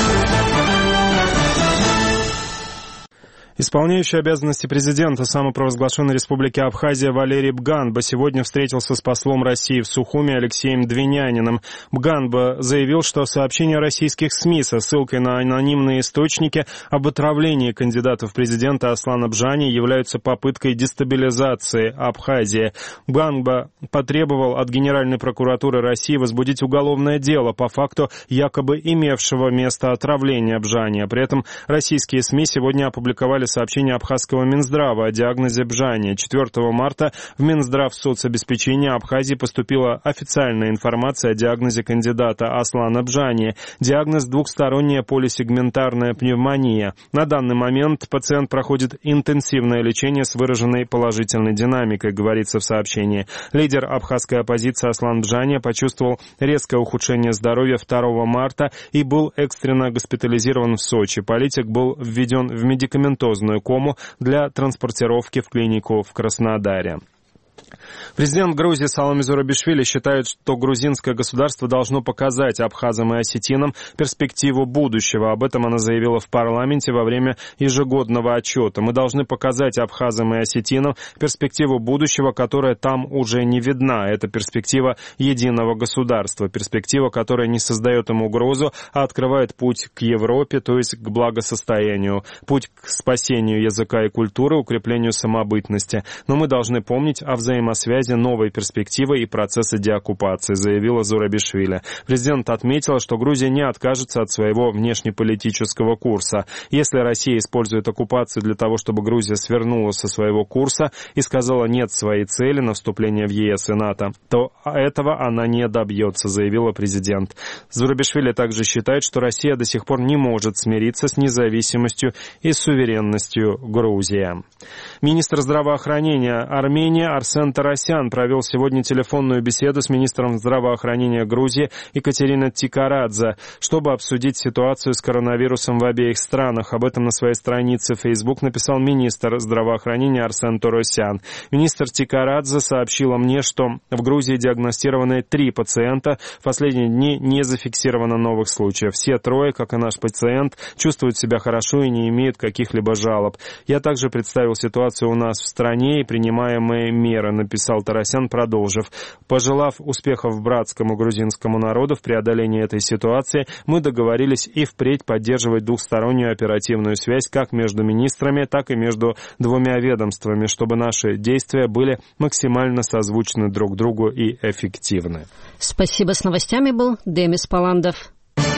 Исполняющий обязанности президента самопровозглашенной республики Абхазия Валерий Бганба сегодня встретился с послом России в Сухуми Алексеем Двиняниным. Бганба заявил, что сообщения российских СМИ со ссылкой на анонимные источники об отравлении кандидата в президенты Аслана Бжани являются попыткой дестабилизации Абхазии. Бганба потребовал от Генеральной прокуратуры России возбудить уголовное дело по факту якобы имевшего место отравления Бжани. При этом российские СМИ сегодня опубликовали сообщение Абхазского Минздрава о диагнозе Бжани. 4 марта в Минздрав соцобеспечения Абхазии поступила официальная информация о диагнозе кандидата Аслана Бжани. Диагноз – двухсторонняя полисегментарная пневмония. На данный момент пациент проходит интенсивное лечение с выраженной положительной динамикой, говорится в сообщении. Лидер абхазской оппозиции Аслан Бжани почувствовал резкое ухудшение здоровья 2 марта и был экстренно госпитализирован в Сочи. Политик был введен в медикаментозную кому для транспортировки в клинику в Краснодаре. Президент Грузии Саломе Зурабишвили считает, что грузинское государство должно показать абхазам и осетинам перспективу будущего. Об этом она заявила в парламенте во время ежегодного отчета. Мы должны показать абхазам и осетинам перспективу будущего, которая там уже не видна. Это перспектива единого государства, перспектива, которая не создает им угрозу, а открывает путь к Европе, то есть к благосостоянию, путь к спасению языка и культуры, укреплению самобытности. Но мы должны помнить о взаимосвязи новой перспективы и процесса деоккупации, заявила Зурабишвили. Президент отметила, что Грузия не откажется от своего внешнеполитического курса. Если Россия использует оккупацию для того, чтобы Грузия свернула со своего курса и сказала «нет» своей цели на вступление в ЕС и НАТО, то этого она не добьется, заявила президент. Зурабишвили также считает, что Россия до сих пор не может смириться с независимостью и суверенностью Грузии. Министр здравоохранения Армении Арсен Тарасян провел сегодня телефонную беседу с министром здравоохранения Грузии Екатериной Тикарадзе, чтобы обсудить ситуацию с коронавирусом в обеих странах. Об этом на своей странице в Facebook написал министр здравоохранения Арсен Тарасян. Министр Тикарадзе сообщила мне, что в Грузии диагностированы 3 пациента. В последние дни не зафиксировано новых случаев. Все 3, как и наш пациент, чувствуют себя хорошо и не имеют каких-либо жалоб. Я также представил ситуацию у нас в стране и принимаемые меры, написал Тарасян, продолжив. Пожелав успехов братскому грузинскому народу в преодолении этой ситуации, мы договорились и впредь поддерживать двухстороннюю оперативную связь как между министрами, так и между 2 ведомствами, чтобы наши действия были максимально созвучны друг другу и эффективны. Спасибо. С новостями был Демис Паландов.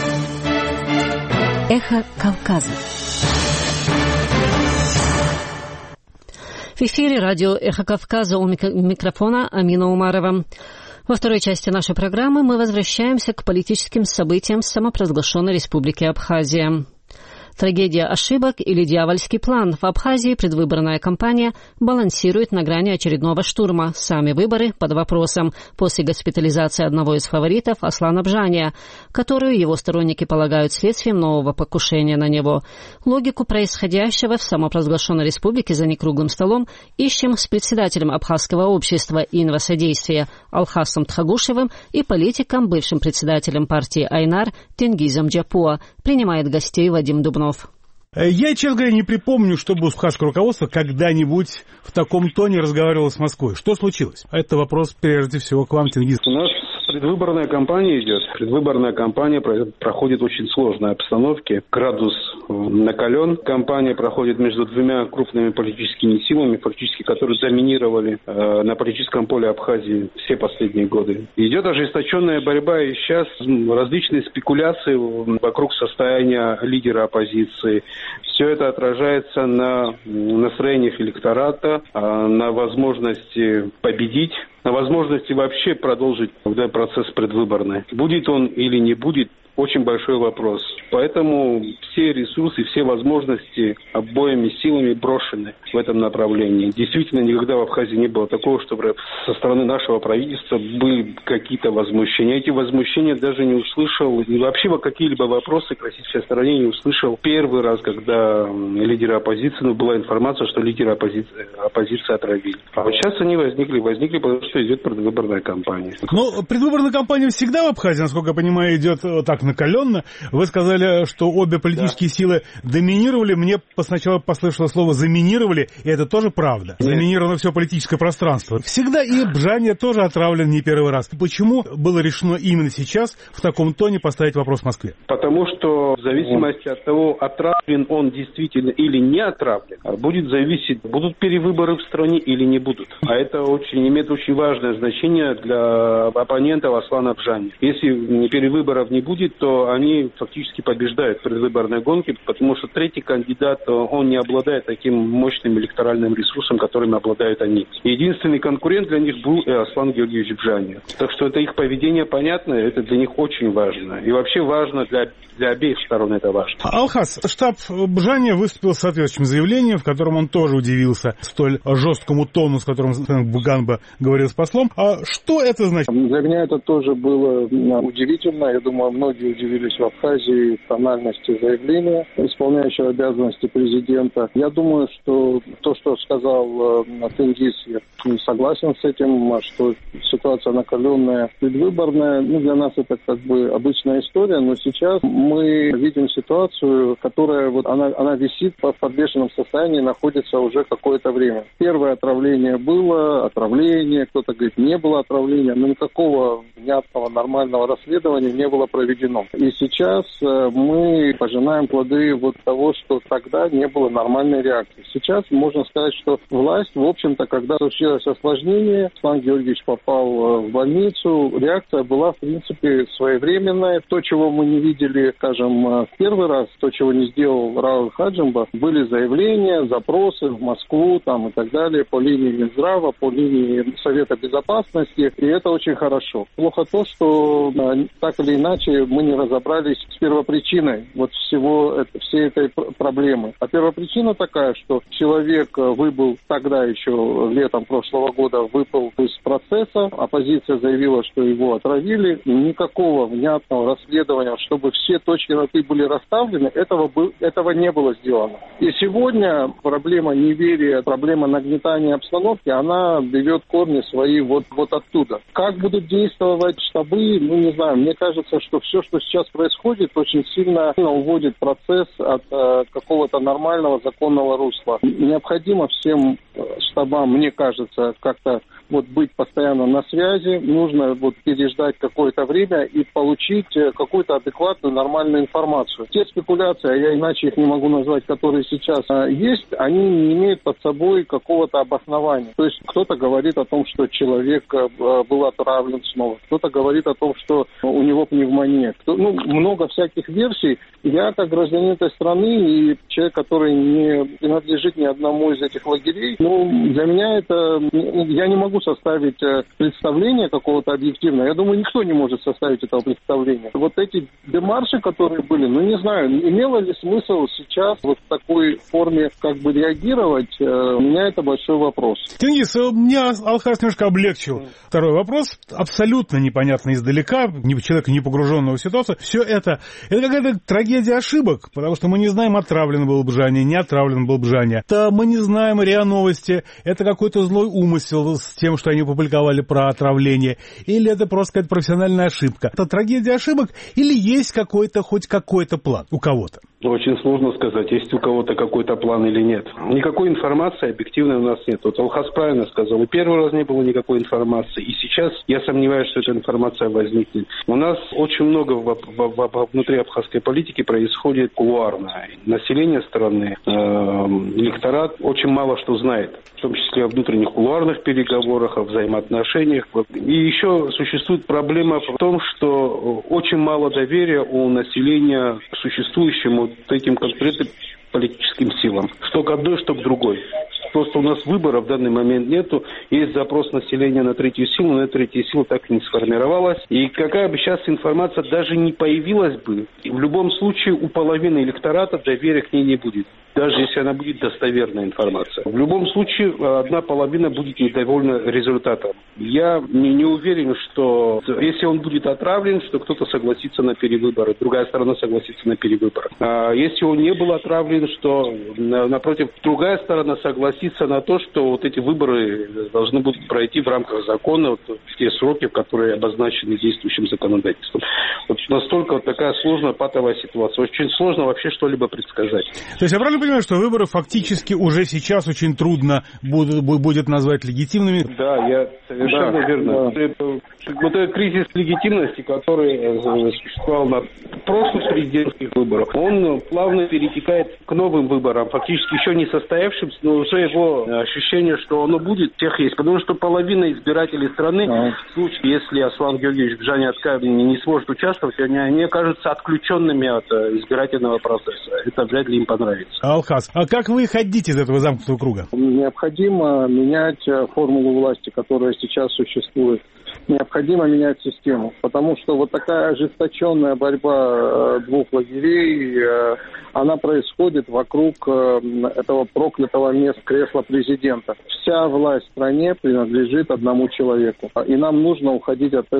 Эхо Кавказа. В эфире радио «Эхо Кавказа», у микрофона Амина Умарова. Во второй части нашей программы мы возвращаемся к политическим событиям самопровозглашенной Республики Абхазия. Трагедия ошибок или дьявольский план. В Абхазии предвыборная кампания балансирует на грани очередного штурма. Сами выборы под вопросом после госпитализации одного из фаворитов Аслана Бжания, которую его сторонники полагают следствием нового покушения на него. Логику происходящего в самопровозглашенной республике за некруглым столом ищем с председателем Абхазского общества инвосодействия Алхасом Тхагушевым и политиком, бывшим председателем партии Айнар Тенгизом Джапуа. Принимает гостей Вадим Дубнов. Я, честно говоря, не припомню, чтобы абхазское руководство когда-нибудь в таком тоне разговаривало с Москвой. Что случилось? Это вопрос, прежде всего, к вам, Тенгиз. У нас предвыборная кампания идет. Предвыборная кампания проходит в очень сложной обстановке. Градус накален. Кампания проходит между двумя крупными политическими силами, фактически, которые доминировали на политическом поле Абхазии все последние годы. Идет ожесточенная борьба, и сейчас различные спекуляции вокруг состояния лидера оппозиции. Все это отражается на настроениях электората, на возможности победить, на возможности вообще продолжить процесс предвыборный. Будет он или не будет, очень большой вопрос. Поэтому все ресурсы, все возможности обоими силами брошены в этом направлении. Действительно, никогда в Абхазии не было такого, чтобы со стороны нашего правительства были какие-то возмущения. Эти возмущения даже не услышал, и вообще какие-либо вопросы к российской стороне не услышал первый раз, когда лидеры оппозиции, была информация, что лидеры оппозиции отравили. А вот сейчас они возникли, потому что идет предвыборная кампания. Ну, предвыборная кампания всегда в Абхазии, насколько я понимаю, идет так накаленно. Вы сказали, что обе политические силы доминировали. Мне сначала послышалось слово «заминировали», и это тоже правда. Заминировано все политическое пространство. Всегда и Бжания тоже отравлен не первый раз. Почему было решено именно сейчас в таком тоне поставить вопрос в Москве? Потому что в зависимости от того, отравлен он действительно или не отравлен, будет зависеть, будут перевыборы в стране или не будут. А это имеет очень важное значение для оппонентов Аслана Бжания. Если перевыборов не будет, то они фактически побеждают в предвыборной гонке, потому что третий кандидат, он не обладает таким мощным электоральным ресурсом, которым обладают они. Единственный конкурент для них был Аслан Георгиевич Бжания. Так что это их поведение понятно, это для них очень важно. И вообще важно для обеих сторон это важно. Алхас, штаб Бжания выступил с соответствующим заявлением, в котором он тоже удивился столь жесткому тону, с которым Буганба говорил с послом. А что это значит? Для меня это тоже было удивительно. Я думаю, многие удивились в Абхазии тональности заявления исполняющего обязанности президента. Я думаю, что то, что сказал Тенгиз, я согласен с этим, что ситуация накаленная, предвыборная. Для нас это обычная история, но сейчас мы видим ситуацию, которая она висит в подвешенном состоянии, находится уже какое-то время. Первое отравление было, кто-то говорит, не было отравления, но никакого внятного нормального расследования не было проведено. И сейчас мы пожинаем плоды того, что тогда не было нормальной реакции. Сейчас можно сказать, что власть, в общем-то, когда случилось осложнение, Аслан Георгиевич попал в больницу, реакция была, в принципе, своевременная. То, чего мы не видели, скажем, в первый раз, то, чего не сделал Рауль Хаджимба, были заявления, запросы в Москву и так далее по линии Минздрава, по линии Совета Безопасности, и это очень хорошо. Плохо то, что так или иначе мы не разобрались с первопричиной всей этой проблемы. А первопричина такая, что человек выбыл тогда еще летом прошлого года, выпал из процесса, оппозиция заявила, что его отравили, никакого внятного расследования, чтобы все точки над «и» были расставлены, этого не было сделано. И сегодня проблема неверия, проблема нагнетания обстановки, она берет корни свои вот оттуда. Как будут действовать штабы, не знаю. Мне кажется, что все, что сейчас происходит, очень сильно уводит процесс от какого-то нормального законного русла. Необходимо всем штабам, мне кажется, как-то быть постоянно на связи, нужно переждать какое-то время и получить какую-то адекватную, нормальную информацию. Те спекуляции, я иначе их не могу назвать, которые сейчас есть, они не имеют под собой какого-то обоснования. То есть кто-то говорит о том, что человек был отравлен снова, кто-то говорит о том, что у него пневмония. Много всяких версий. Я, как гражданин этой страны и человек, который не принадлежит ни одному из этих лагерей, для меня это... Я не могу могу составить представление какого-то объективного. Я думаю, никто не может составить этого представления. Вот эти демарши, которые были, не знаю, имело ли смысл сейчас вот в такой форме как бы реагировать, у меня это большой вопрос. Тенгиз, меня Алхас немножко облегчил. Второй вопрос, абсолютно непонятно издалека, человека, не погруженного в ситуацию. Все это какая-то трагедия ошибок, потому что мы не знаем, отравлен был Бжания, не отравлен был Бжания. Это мы не знаем РИА Новости, это какой-то злой умысел с тем, что они публиковали про отравление, или это просто какая-то профессиональная ошибка. Это трагедия ошибок или есть хоть какой-то план у кого-то? Очень сложно сказать, есть у кого-то какой-то план или нет. Никакой информации объективной у нас нет. Вот Алхас правильно сказал, и первый раз не было никакой информации, и сейчас я сомневаюсь, что эта информация возникнет. У нас очень много внутри абхазской политики происходит кулуарно. Население страны, электорат очень мало что знает, в том числе о внутренних кулуарных переговорах, о взаимоотношениях. И еще существует проблема в том, что очень мало доверия у населения к существующим этим конкретным политическим силам. Что к одной, что к другой. Просто у нас выбора в данный момент нету. Есть запрос населения на третью силу, но эта третья сила так и не сформировалась. И какая бы сейчас информация даже не появилась бы, в любом случае у половины электората доверия к ней не будет. Даже если она будет достоверная информация. В любом случае, одна половина будет недовольна результатом. Я не уверен, что если он будет отравлен, что кто-то согласится на перевыборы, другая сторона согласится на перевыборы. А если он не был отравлен, что, напротив, другая сторона согласится на то, что вот эти выборы должны будут пройти в рамках закона, вот, в те сроки, которые обозначены действующим законодательством. Вот настолько вот такая сложная патовая ситуация. Очень сложно вообще что-либо предсказать. То есть я правильно понимаю, что выборы фактически уже сейчас очень трудно будет назвать легитимными? Да, я совершенно верно. Да. Вот этот кризис легитимности, который существовал на прошлых президентских выборах, он плавно перетекает к новым выборам, фактически еще не состоявшимся, но уже его ощущение, что оно будет, тех есть. Потому что половина избирателей страны, в случае, если Аслан Георгиевич Бжания не сможет участвовать, они окажутся отключенными от избирательного процесса. Это вряд ли им понравится. Алхас, а как вы ходите из этого замкнутого круга? Необходимо менять формулу власти, которая сейчас существует. Необходимо менять систему, потому что вот такая ожесточенная борьба двух лагерей, она происходит вокруг этого проклятого места кресла президента. Вся власть в стране принадлежит одному человеку, и нам нужно уходить от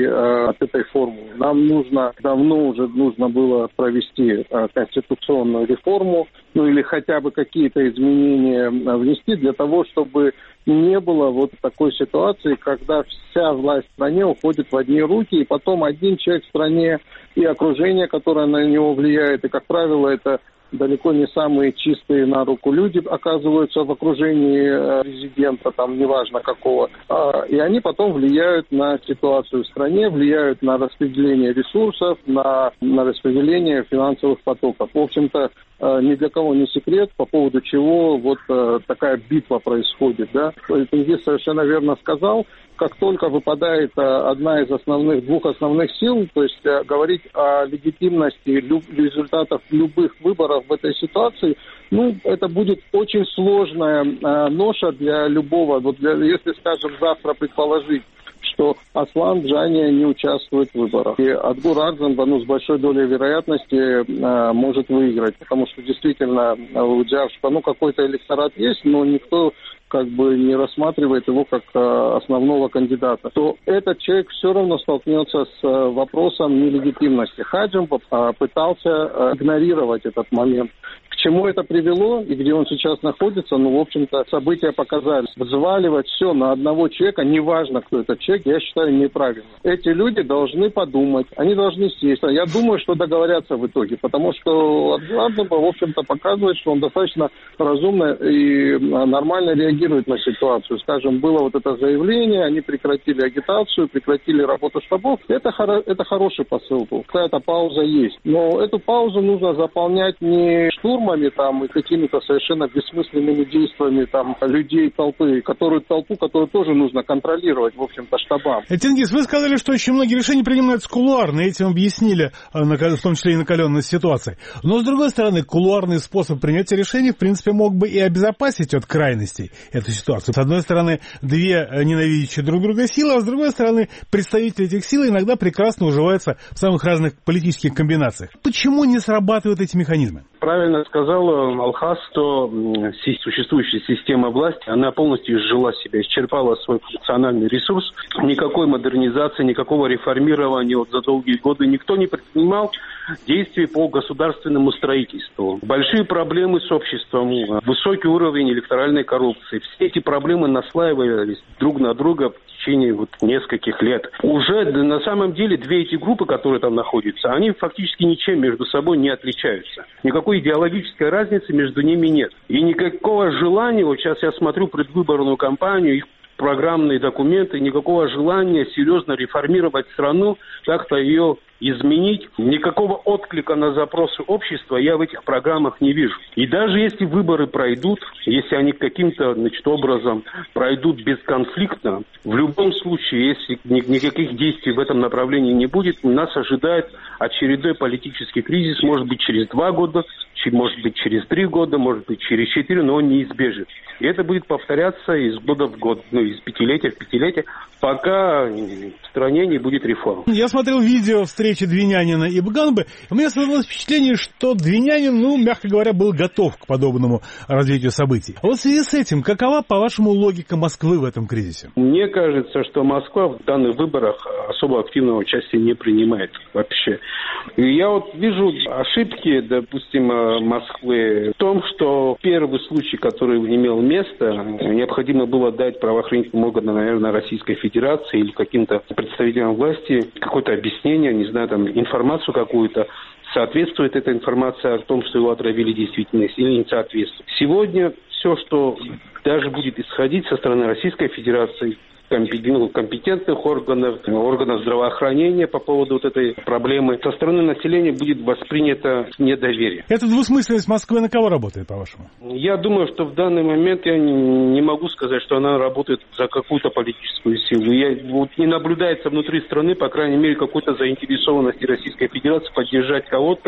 этой формулы. Нам давно уже нужно было провести конституционную реформу, или хотя бы какие-то изменения внести для того, чтобы не было вот такой ситуации, когда вся власть в стране уходит в одни руки, и потом один человек в стране и окружение, которое на него влияет, и, как правило, это далеко не самые чистые на руку люди оказываются в окружении президента, там неважно какого, и они потом влияют на ситуацию в стране, влияют на распределение ресурсов, на распределение финансовых потоков. В общем-то, ни для кого не секрет, по поводу чего вот такая битва происходит, да. Тенгиз совершенно верно сказал, как только выпадает одна из двух основных сил, то есть говорить о легитимности результатов любых выборов в этой ситуации, это будет очень сложная ноша для любого. Если, скажем, завтра предположить, что Аслан Бжания не участвует в выборах. И Адгур Арзанба, с большой долей вероятности может выиграть, потому что действительно у Джавшпа, какой-то электорат есть, но никто не рассматривает его как основного кандидата, то этот человек все равно столкнется с вопросом нелегитимности. Хаджимов пытался игнорировать этот момент. К чему это привело и где он сейчас находится, в общем-то, события показали. Взваливать все на одного человека, неважно, кто этот человек, я считаю неправильно. Эти люди должны подумать, они должны сесть. Я думаю, что договорятся в итоге, потому что Адгур, в общем-то, показывает, что он достаточно разумно и нормально реагирует на ситуацию. Скажем, было вот это заявление, они прекратили агитацию, прекратили работу штабов. Это хороший посыл был. Какая-то пауза есть. Но эту паузу нужно заполнять не штурмом шумами там и какими-то совершенно бессмысленными действиями там людей, толпы, которую тоже нужно контролировать, в общем-то, штабам. Тенгиз, вы сказали, что очень многие решения принимаются кулуарно, и этим объяснили, в том числе и накаленность ситуации. Но, с другой стороны, кулуарный способ принятия решений, в принципе, мог бы и обезопасить от крайностей эту ситуацию. С одной стороны, две ненавидящие друг друга силы, а с другой стороны, представители этих сил иногда прекрасно уживаются в самых разных политических комбинациях. Почему не срабатывают эти механизмы? Правильно сказал Алхаз, что существующая система власти, она полностью изжила себя, исчерпала свой функциональный ресурс. Никакой модернизации, никакого реформирования за долгие годы никто не предпринимал действий по государственному строительству. Большие проблемы с обществом, высокий уровень электоральной коррупции. Все эти проблемы наслаивались друг на друга в течение нескольких лет. Уже на самом деле две эти группы, которые там находятся, они фактически ничем между собой не отличаются. Никакой идеологической разницы между ними нет. И никакого желания, вот сейчас я смотрю предвыборную кампанию, их программные документы, никакого желания серьезно реформировать страну, как-то ее изменить. Никакого отклика на запросы общества я в этих программах не вижу. И даже если выборы пройдут, если они каким-то образом пройдут бесконфликтно, в любом случае, если никаких действий в этом направлении не будет, нас ожидает очередной политический кризис, может быть, через 2 года, может быть, через 3 года, может быть, через 4, но он неизбежен. И это будет повторяться из года в год, из пятилетия в пятилетие, пока в стране не будет реформ. Я смотрел видео встречи Двинянина и Бганбы, и у меня создалось впечатление, что Двинянин, мягко говоря, был готов к подобному развитию событий. А вот в связи с этим, какова, по-вашему, логика Москвы в этом кризисе? Мне кажется, что Москва в данных выборах особо активного участия не принимает вообще. И я вижу ошибки, допустим, Москвы в том, что первый случай, который имел место, необходимо было дать правоохранительным органам, наверное, Российской Федерации или каким-то представителям власти какое-то объяснение, не знаю, там, информацию какую-то, соответствует эта информация о том, что его отравили действительность или не соответствует. Сегодня все, что даже будет исходить со стороны Российской Федерации, компетентных органов здравоохранения по поводу этой проблемы, со стороны населения будет воспринято недоверие. Эта двусмысленность Москвы на кого работает, по-вашему? Я думаю, что в данный момент я не могу сказать, что она работает за какую-то политическую силу. Не наблюдается внутри страны, по крайней мере, какой-то заинтересованности Российской Федерации поддержать кого-то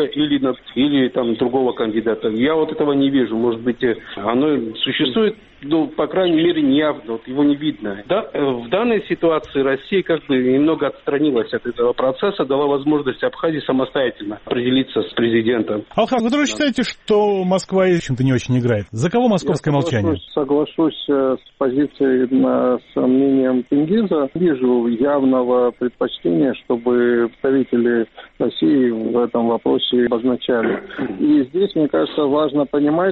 или там другого кандидата. Я этого не вижу. Может быть, оно существует, по крайней мере, неявно, его не видно. Да, в данной ситуации Россия немного отстранилась от этого процесса, дала возможность Абхазии самостоятельно определиться с президентом. Алхаз, вы тоже считаете, что Москва в чем-то не очень играет? За кого московское молчание? Соглашусь с позицией, с мнением Тенгиза. Вижу явного предпочтения, чтобы представители России в этом вопросе обозначали. И здесь, мне кажется, важно понимать,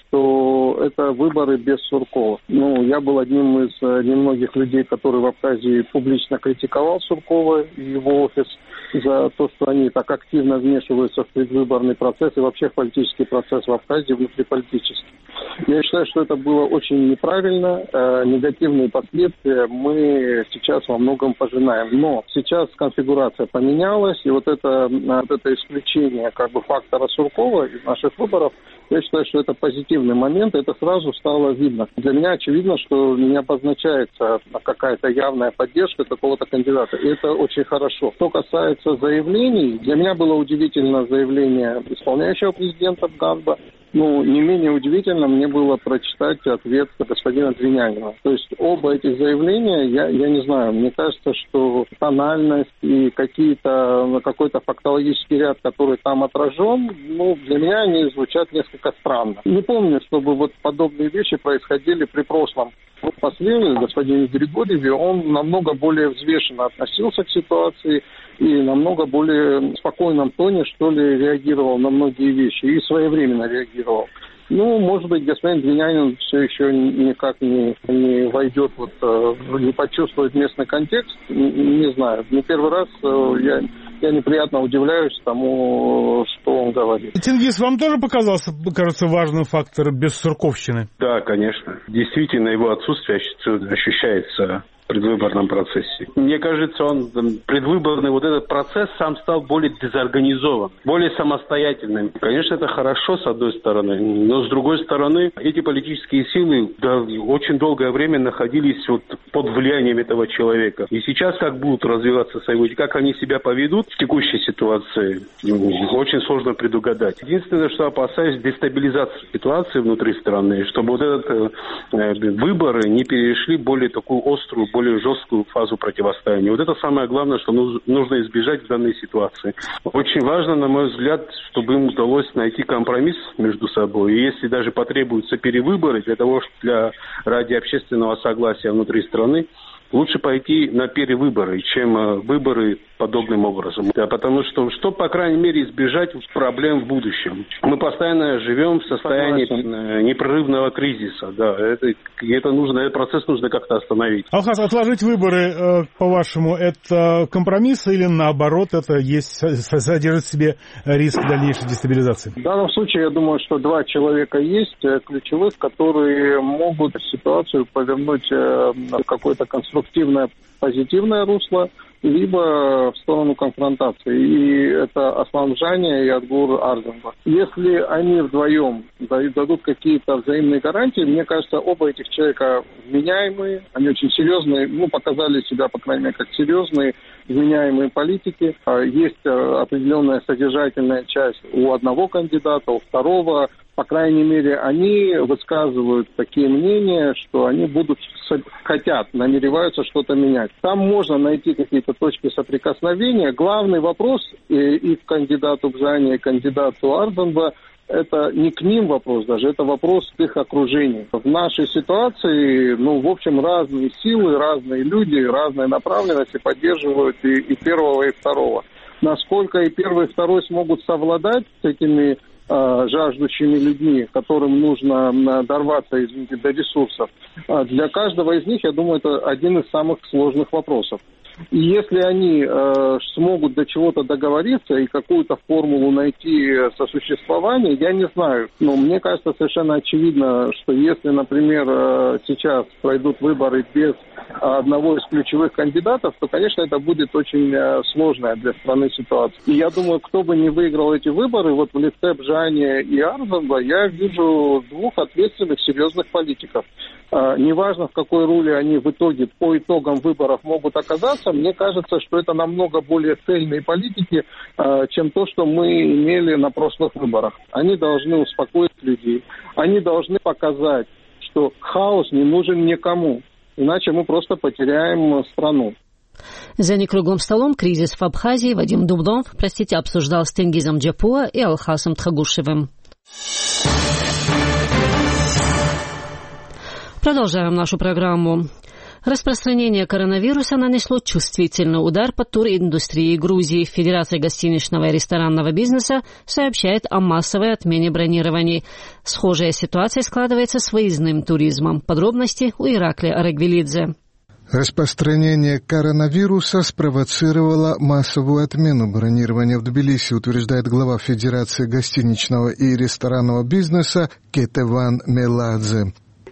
что это выборы без Суркова. Я был одним из немногих людей, который в Абхазии публично критиковал Суркова и его офис за то, что они так активно вмешиваются в предвыборный процесс и вообще в политический процесс в Абхазии внутриполитический. Я считаю, что это было очень неправильно. Негативные последствия мы сейчас во многом пожинаем. Но сейчас конфигурация поменялась, и это исключение фактора Суркова из наших выборов, я считаю, что это позитивный момент, это сразу стало видно. Для меня очевидно, что не обозначается какая-то явная поддержка какого-то кандидата, и это очень хорошо. Что касается заявлений, для меня было удивительно заявление исполняющего президента Бганба. Не менее удивительно мне было прочитать ответ господина Двинянина. То есть оба этих заявления, я не знаю, мне кажется, что тональность и какой-то фактологический ряд, который там отражен, для меня они звучат несколько странно. Не помню, чтобы подобные вещи происходили при прошлом последователе, господине Григорьеве. Он намного более взвешенно относился к ситуации и намного более спокойном тоне, реагировал на многие вещи и своевременно реагировал. Может быть, господин Двинянин все еще никак не войдет, не почувствует местный контекст, не знаю. Не первый раз я неприятно удивляюсь тому, что он говорит. Тенгиз, вам тоже кажется, важным фактор бессурковщины? Да, конечно. Действительно, его отсутствие ощущается предвыборном процессе. Мне кажется, предвыборный вот этот процесс сам стал более дезорганизован, более самостоятельным. Конечно, это хорошо, с одной стороны, но с другой стороны, эти политические силы очень долгое время находились под влиянием этого человека. И сейчас как будут развиваться события, как они себя поведут в текущей ситуации, очень сложно предугадать. Единственное, что опасаюсь, дестабилизации ситуации внутри страны, чтобы выборы не перешли в более такую острую, более жесткую фазу противостояния. Это самое главное, что нужно избежать в данной ситуации. Очень важно, на мой взгляд, чтобы им удалось найти компромисс между собой. И если даже потребуются перевыборы ради общественного согласия внутри страны, лучше пойти на перевыборы, чем выборы подобным образом. Потому что, по крайней мере, избежать проблем в будущем. Мы постоянно живем в состоянии непрерывного кризиса. Да, этот процесс нужно как-то остановить. Алхаз, отложить выборы, по-вашему, это компромисс или наоборот, это содержит в себе риск дальнейшей дестабилизации? В данном случае, я думаю, что два человека есть ключевых, которые могут ситуацию повернуть в какое-то конструктивное, позитивное русло, либо в сторону конфронтации. И это Асламжания и Адгур Арденба. Если они вдвоем дадут какие-то взаимные гарантии, мне кажется, оба этих человека вменяемые, они очень серьезные, показали себя, по крайней мере, как серьезные, вменяемые политики. Есть определенная содержательная часть у одного кандидата, у второго. По крайней мере, они высказывают такие мнения, что они намереваются что-то менять. Там можно найти какие-то точки соприкосновения. Главный вопрос и к кандидату Бжани, и к кандидату Арденба, это не к ним вопрос даже, это вопрос к их окружению. В нашей ситуации, в общем, разные силы, разные люди, разные направленности поддерживают и первого, и второго. Насколько и первый, и второй смогут совладать с этими жаждущими людьми, которым нужно дорваться, до ресурсов. Для каждого из них, я думаю, это один из самых сложных вопросов. И если они смогут до чего-то договориться и какую-то формулу найти сосуществования, я не знаю. Но мне кажется совершенно очевидно, что если, например, сейчас пройдут выборы без одного из ключевых кандидатов, то, конечно, это будет очень сложная для страны ситуация. И я думаю, кто бы не выиграл эти выборы, в лице Бжани и Арденба, я вижу двух ответственных, серьезных политиков. Неважно, в какой роли они в итоге, по итогам выборов могут оказаться, мне кажется, что это намного более цельные политики, чем то, что мы имели на прошлых выборах. Они должны успокоить людей, они должны показать, что хаос не нужен никому, иначе мы просто потеряем страну. За некруглым столом кризис в Абхазии Вадим Дубнов, обсуждал с Тенгизом Джапуа и Алхасом Тхагушевым. Продолжаем нашу программу. Распространение коронавируса нанесло чувствительный удар по туриндустрии Грузии. Федерация гостиничного и ресторанного бизнеса сообщает о массовой отмене бронирований. Схожая ситуация складывается с выездным туризмом. Подробности у Иракли Арагвелидзе. Распространение коронавируса спровоцировало массовую отмену бронирования в Тбилиси, утверждает глава Федерации гостиничного и ресторанного бизнеса Кетеван Меладзе.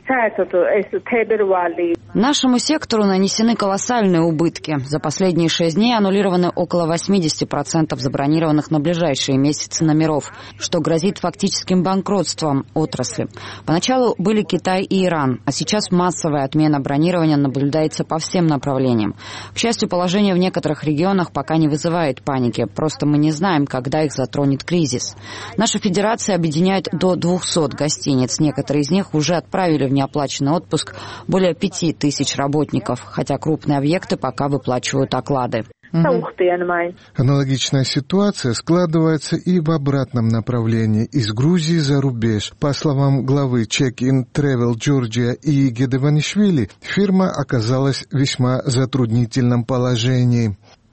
Нашему сектору нанесены колоссальные убытки. За последние 6 дней аннулированы около 80% забронированных на ближайшие месяцы номеров, что грозит фактическим банкротством отрасли. Поначалу были Китай и Иран, а сейчас массовая отмена бронирования наблюдается по всем направлениям. К счастью, положение в некоторых регионах пока не вызывает паники, просто мы не знаем, когда их затронет кризис. Наша федерация объединяет до 200 гостиниц, некоторые из них уже отправили в неоплаченный отпуск более 5000 работников, хотя крупные объекты пока выплачивают оклады. Аналогичная ситуация складывается и в обратном направлении, из Грузии за рубеж. По словам главы Check-in Travel Georgia и Гедеванишвили, фирма оказалась в весьма затруднительном положении.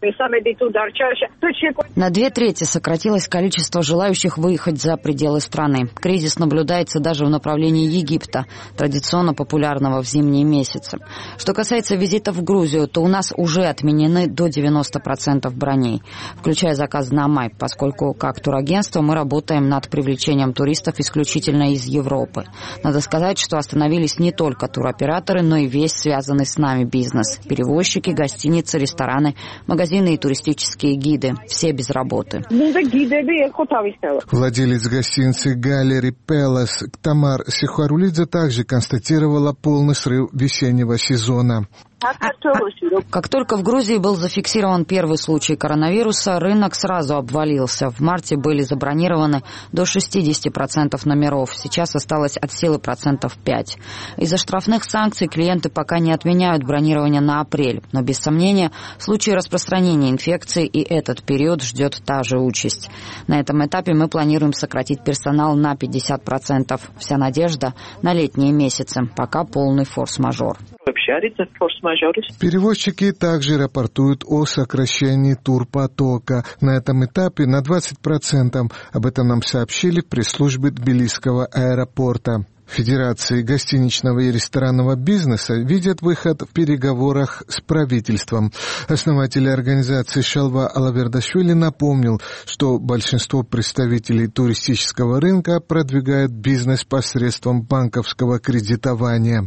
На 2/3 сократилось количество желающих выехать за пределы страны. Кризис наблюдается даже в направлении Египта, традиционно популярного в зимние месяцы. Что касается визитов в Грузию, то у нас уже отменены до 90% броней, включая заказ на май, поскольку как турагентство мы работаем над привлечением туристов исключительно из Европы. Надо сказать, что остановились не только туроператоры, но и весь связанный с нами бизнес. Перевозчики, гостиницы, рестораны, магазины и туристические гиды. Все без работы. Владелец гостиницы «Галери Пелас» Тамар Сихарулидзе также констатировала полный срыв весеннего сезона. Как только в Грузии был зафиксирован первый случай коронавируса, рынок сразу обвалился. В марте были забронированы до 60% номеров. Сейчас осталось от силы 5%. Из-за штрафных санкций клиенты пока не отменяют бронирование на апрель. Но без сомнения, в случае распространения инфекции и этот период ждет та же участь. На этом этапе мы планируем сократить персонал на 50%. Вся надежда на летние месяцы. Пока полный форс-мажор. Перевозчики также рапортуют о сокращении турпотока. На этом этапе на 20%. Об этом нам сообщили в пресс-службе Тбилисского аэропорта. Федерации гостиничного и ресторанного бизнеса видят выход в переговорах с правительством. Основатель организации Шалва Алавердашвили напомнил, что большинство представителей туристического рынка продвигают бизнес посредством банковского кредитования.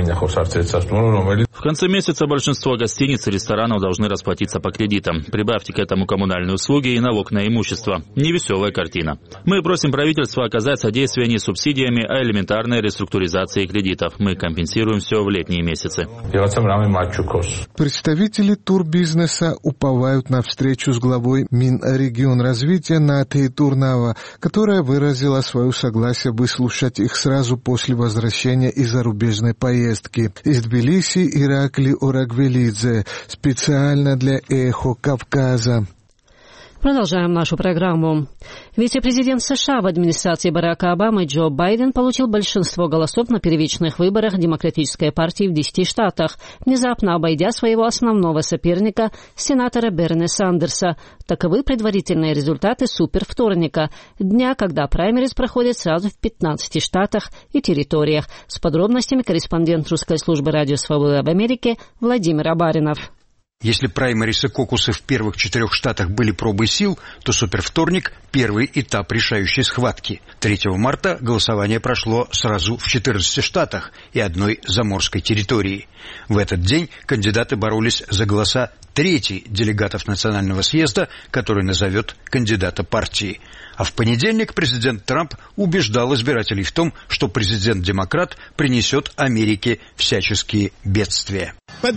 В конце месяца большинство гостиниц и ресторанов должны расплатиться по кредитам. Прибавьте к этому коммунальные услуги и налог на имущество. Невеселая картина. Мы просим правительство оказать содействие не субсидиями, а элементарной реструктуризации кредитов. Мы компенсируем все в летние месяцы. Представители турбизнеса уповают на встречу с главой Минрегионразвития Натей Турнава, которая выразила свое согласие выслушать их сразу после возвращения из зарубежной поездки. Из Тбилиси Иракли Орагвелидзе, специально для «Эхо Кавказа». Продолжаем нашу программу. Вице-президент США в администрации Барака Обамы Джо Байден получил большинство голосов на первичных выборах Демократической партии в 10 штатах, внезапно обойдя своего основного соперника, сенатора Берни Сандерса. Таковы предварительные результаты супервторника, дня, когда праймериз проходит сразу в 15 штатах и территориях. С подробностями корреспондент русской службы «Радио Свобода» в Америке Владимир Абаринов. Если праймериз и кокусы в первых 4 штатах были пробой сил, то супервторник – первый этап решающей схватки. 3 марта голосование прошло сразу в 14 штатах и одной заморской территории. В этот день кандидаты боролись за голоса трети делегатов Национального съезда, который назовет кандидата партии. А в понедельник президент Трамп убеждал избирателей в том, что президент-демократ принесет Америке всяческие бедствия.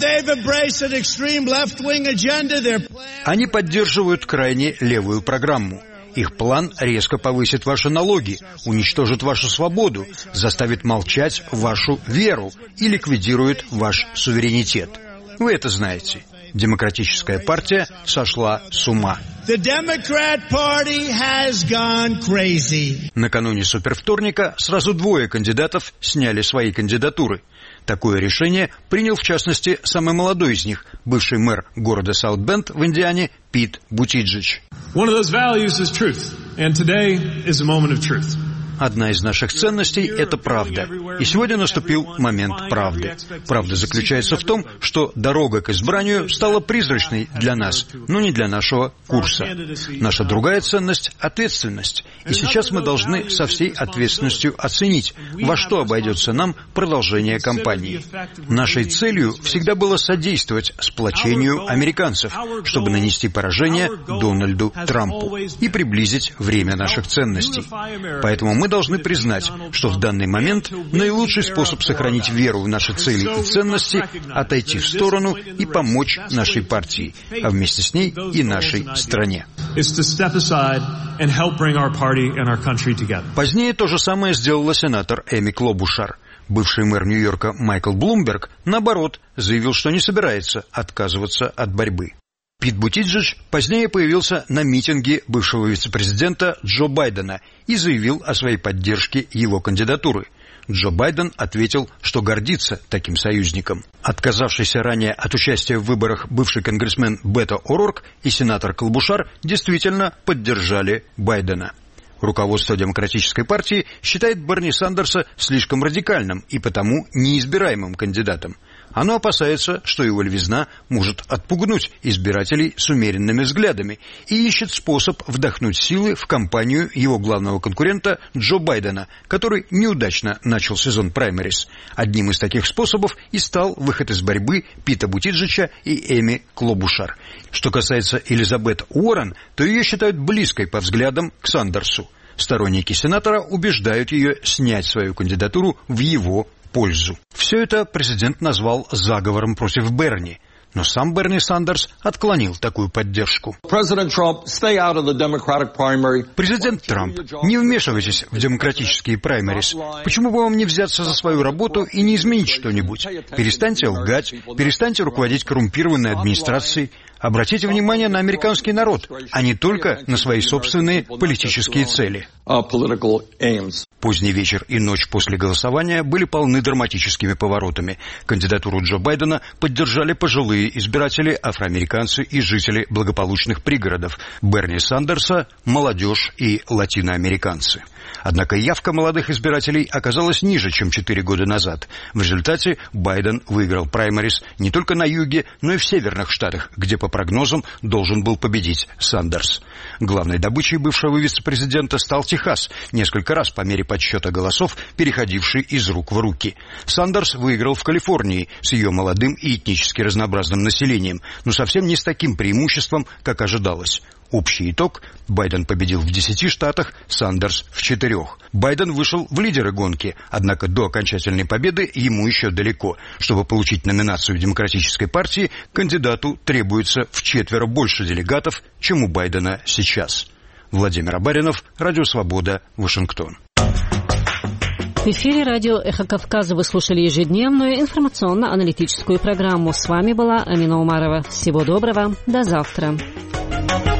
Они поддерживают крайне левую программу. Их план резко повысит ваши налоги, уничтожит вашу свободу, заставит молчать вашу веру и ликвидирует ваш суверенитет. Вы это знаете. Демократическая партия сошла с ума. Накануне супервторника сразу 2 кандидатов сняли свои кандидатуры. Такое решение принял, в частности, самый молодой из них, бывший мэр города Саут-Бенд в Индиане Пит Бутиджедж. Одна из наших ценностей – это правда. И сегодня наступил момент правды. Правда заключается в том, что дорога к избранию стала призрачной для нас, но не для нашего курса. Наша другая ценность – ответственность. И сейчас мы должны со всей ответственностью оценить, во что обойдется нам продолжение кампании. Нашей целью всегда было содействовать сплочению американцев, чтобы нанести поражение Дональду Трампу и приблизить время наших ценностей. Поэтому мы должны признать, что в данный момент наилучший способ сохранить веру в наши цели и ценности – отойти в сторону и помочь нашей партии, а вместе с ней и нашей стране. Позднее то же самое сделала сенатор Эми Клобушар. Бывший мэр Нью-Йорка Майкл Блумберг, наоборот, заявил, что не собирается отказываться от борьбы. Пит Бутиджедж позднее появился на митинге бывшего вице-президента Джо Байдена и заявил о своей поддержке его кандидатуры. Джо Байден ответил, что гордится таким союзником. Отказавшийся ранее от участия в выборах бывший конгрессмен Бето О'Рорк и сенатор Клобушар действительно поддержали Байдена. Руководство Демократической партии считает Берни Сандерса слишком радикальным и потому неизбираемым кандидатом. Оно опасается, что его левизна может отпугнуть избирателей с умеренными взглядами и ищет способ вдохнуть силы в кампанию его главного конкурента Джо Байдена, который неудачно начал сезон праймерис. Одним из таких способов и стал выход из борьбы Пита Бутиджича и Эми Клобушар. Что касается Элизабет Уоррен, то ее считают близкой по взглядам к Сандерсу. Сторонники сенатора убеждают ее снять свою кандидатуру в его пользу. Все это президент назвал заговором против Берни. Но сам Берни Сандерс отклонил такую поддержку. Президент Трамп, не вмешивайтесь в демократические праймерис. Почему бы вам не взяться за свою работу и не изменить что-нибудь? Перестаньте лгать, перестаньте руководить коррумпированной администрацией. Обратите внимание на американский народ, а не только на свои собственные политические цели. Поздний вечер и ночь после голосования были полны драматическими поворотами. Кандидатуру Джо Байдена поддержали пожилые избиратели, афроамериканцы и жители благополучных пригородов. Берни Сандерса – молодежь и латиноамериканцы. Однако явка молодых избирателей оказалась ниже, чем 4 года назад. В результате Байден выиграл праймерис не только на юге, но и в северных штатах, где, по прогнозам, должен был победить Сандерс. Главной добычей бывшего вице-президента стал Техас, несколько раз по мере подсчета голосов, переходивший из рук в руки. Сандерс выиграл в Калифорнии с ее молодым и этнически разнообразным населением, но совсем не с таким преимуществом, как ожидалось. Общий итог – Байден победил в 10 штатах, Сандерс в 4. Байден вышел в лидеры гонки, однако до окончательной победы ему еще далеко. Чтобы получить номинацию Демократической партии, кандидату требуется в 4 больше делегатов, чем у Байдена сейчас. Владимир Абаринов, Радио Свобода, Вашингтон. В эфире радио «Эхо Кавказа» вы слушали ежедневную информационно-аналитическую программу. С вами была Амина Умарова. Всего доброго, до завтра.